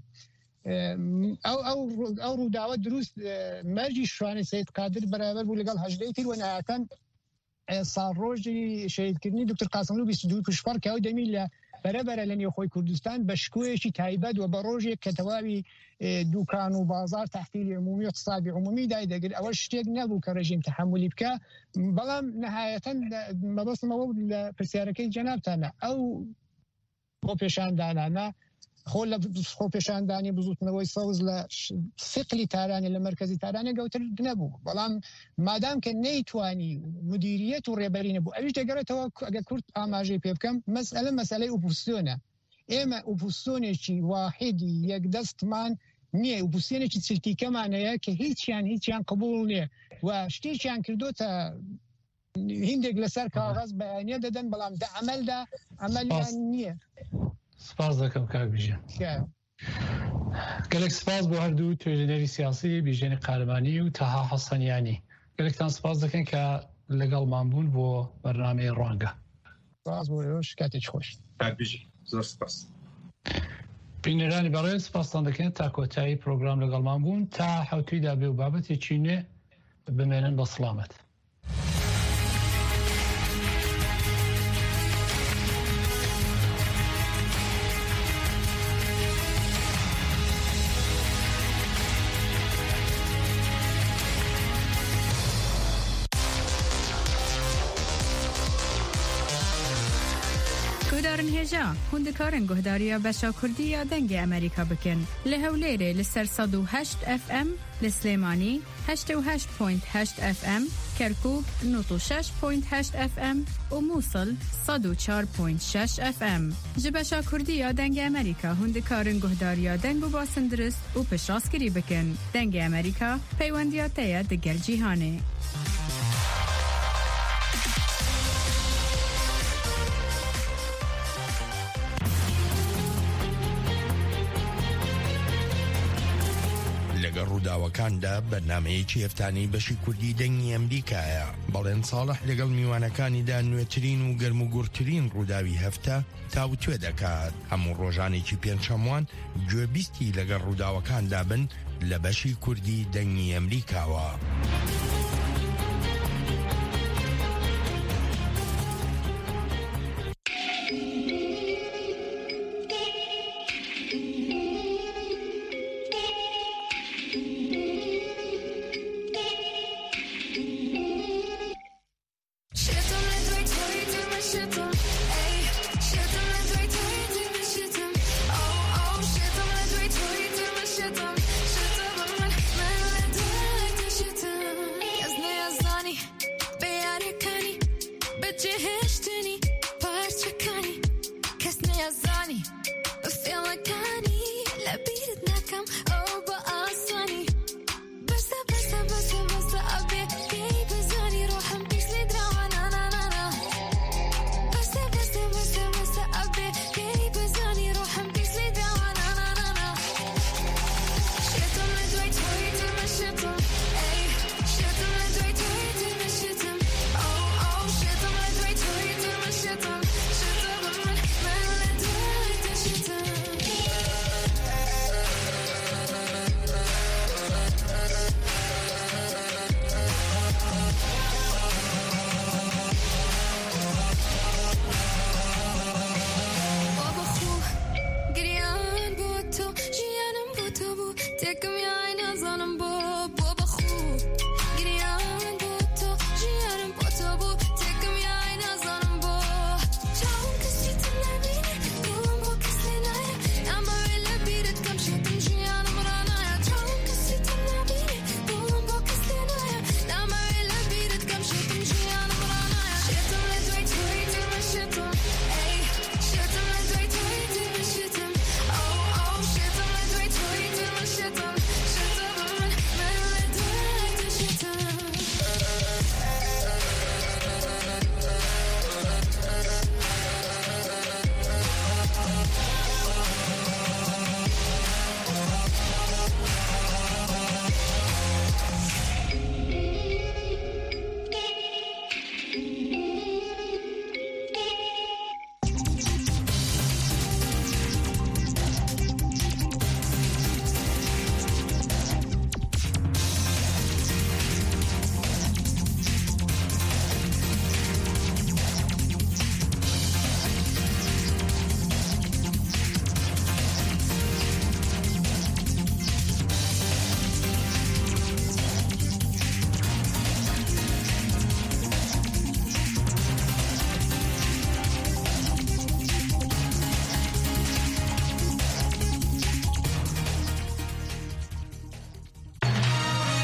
ئەو ڕووداوە دروست مەرجی شوانەی سەید قادر بەرابەر بوو لەگەڵ هەژدەی تیر و نهایەتەن ساڵڕۆژی شەهیدکردنی دکتۆر قاسملوو 22 پشپەر کە ئەو دەمی لە بەرەبەرە لە نێوخۆی کوردستان بە شکوەیەکی تایبەت و بە ڕۆژێک کە تەواوی دوکان و بازار تحتیلی عمومی و اقتصادی عمومی دایدەگرت ئەوە شتێک نەبوو کە ڕێژیم تەحملی بکە بەڵام نەهایەتەن مەبەستمەوە لە پرسیارەکەی جەنابتانە ئەو بۆ پێشاندانانە خۆ لە خۆ پێشاندانی بزوتنەوەی سەوز لە سقلی تارانێ لە مرکزی تارانێ گەوتر نەبوو بەڵام مادام کە نەیتوانی مدیریەت و ڕێبەری نەبوو ئەویش دەگەڕێتەوە ئەگە کورت ئاماژەی پێ بکەم مەسئلەی ئوپۆزیسیۆنە ئێمە ئوپۆزیسیۆنێکی واحدی یەکدەستمان نییە ئوپۆزیسیۆنێکی چلتیکەمانەیە کە هیچیان قبول نییە و شتێکیان کردوتە هیندێک لەسەر کاغەز بەیانیە دەدەن بەڵام دە عەمەلدا عەمەلیان نییە. سپاس دەکەم کاک بیژن گەلێک سپاس بۆ هەردوو توێژینەری سیاسی بیژێنی قارەمانی و تەها حەسەنیانی گەلێکتان سپاس دەکەن کە لەگەڵمان بوون بۆ بەرنامەی ڕوانگە سپاس بۆ ئێوەش کاتێک خۆش زۆر سپاس بینەرانی بەڕێز سپاسان دەکەن تا کۆتایی پرۆگرام لەگەڵمان بوون تا حوتویدا بێ و بابەتێکی نوێ بمێنن بە سڵامەت. هێژا هوندەکارن گوهداریە بەشا کوردی یا دەنگی ئەمریکا بکەن لە هەولێرێ لەسەر 108 FM لە سلێمانی 88.8 FM کەرکووک 96.8 FM و مووسڵ 104.6 FM ji بەشا کوردی یا دەنگی ئەمریکا هوندەکارن گوهداریە دەنگ و باسندرست و پشتڕاستکردی بکەن دەنگی ئەمریکا پەیوەندیاتەیە دەگەل جیهانێ. ڕووداوەکاندا بەرنامەیەکی هەفتانەی بەشی کوردی دەنگی ئەمریکایە بەڵێن ساڵح لەگەڵ میوانەکانیدا نوێترین و گەرموگورترین ڕووداوی هەفتە تاوتوێ دەکات هەموو ڕۆژانێکی پێنجشەموان گوێبیستی لەگەڵ ڕووداوەکاندا بن لە بەشی کوردی دەنگی ئەمریکاوە.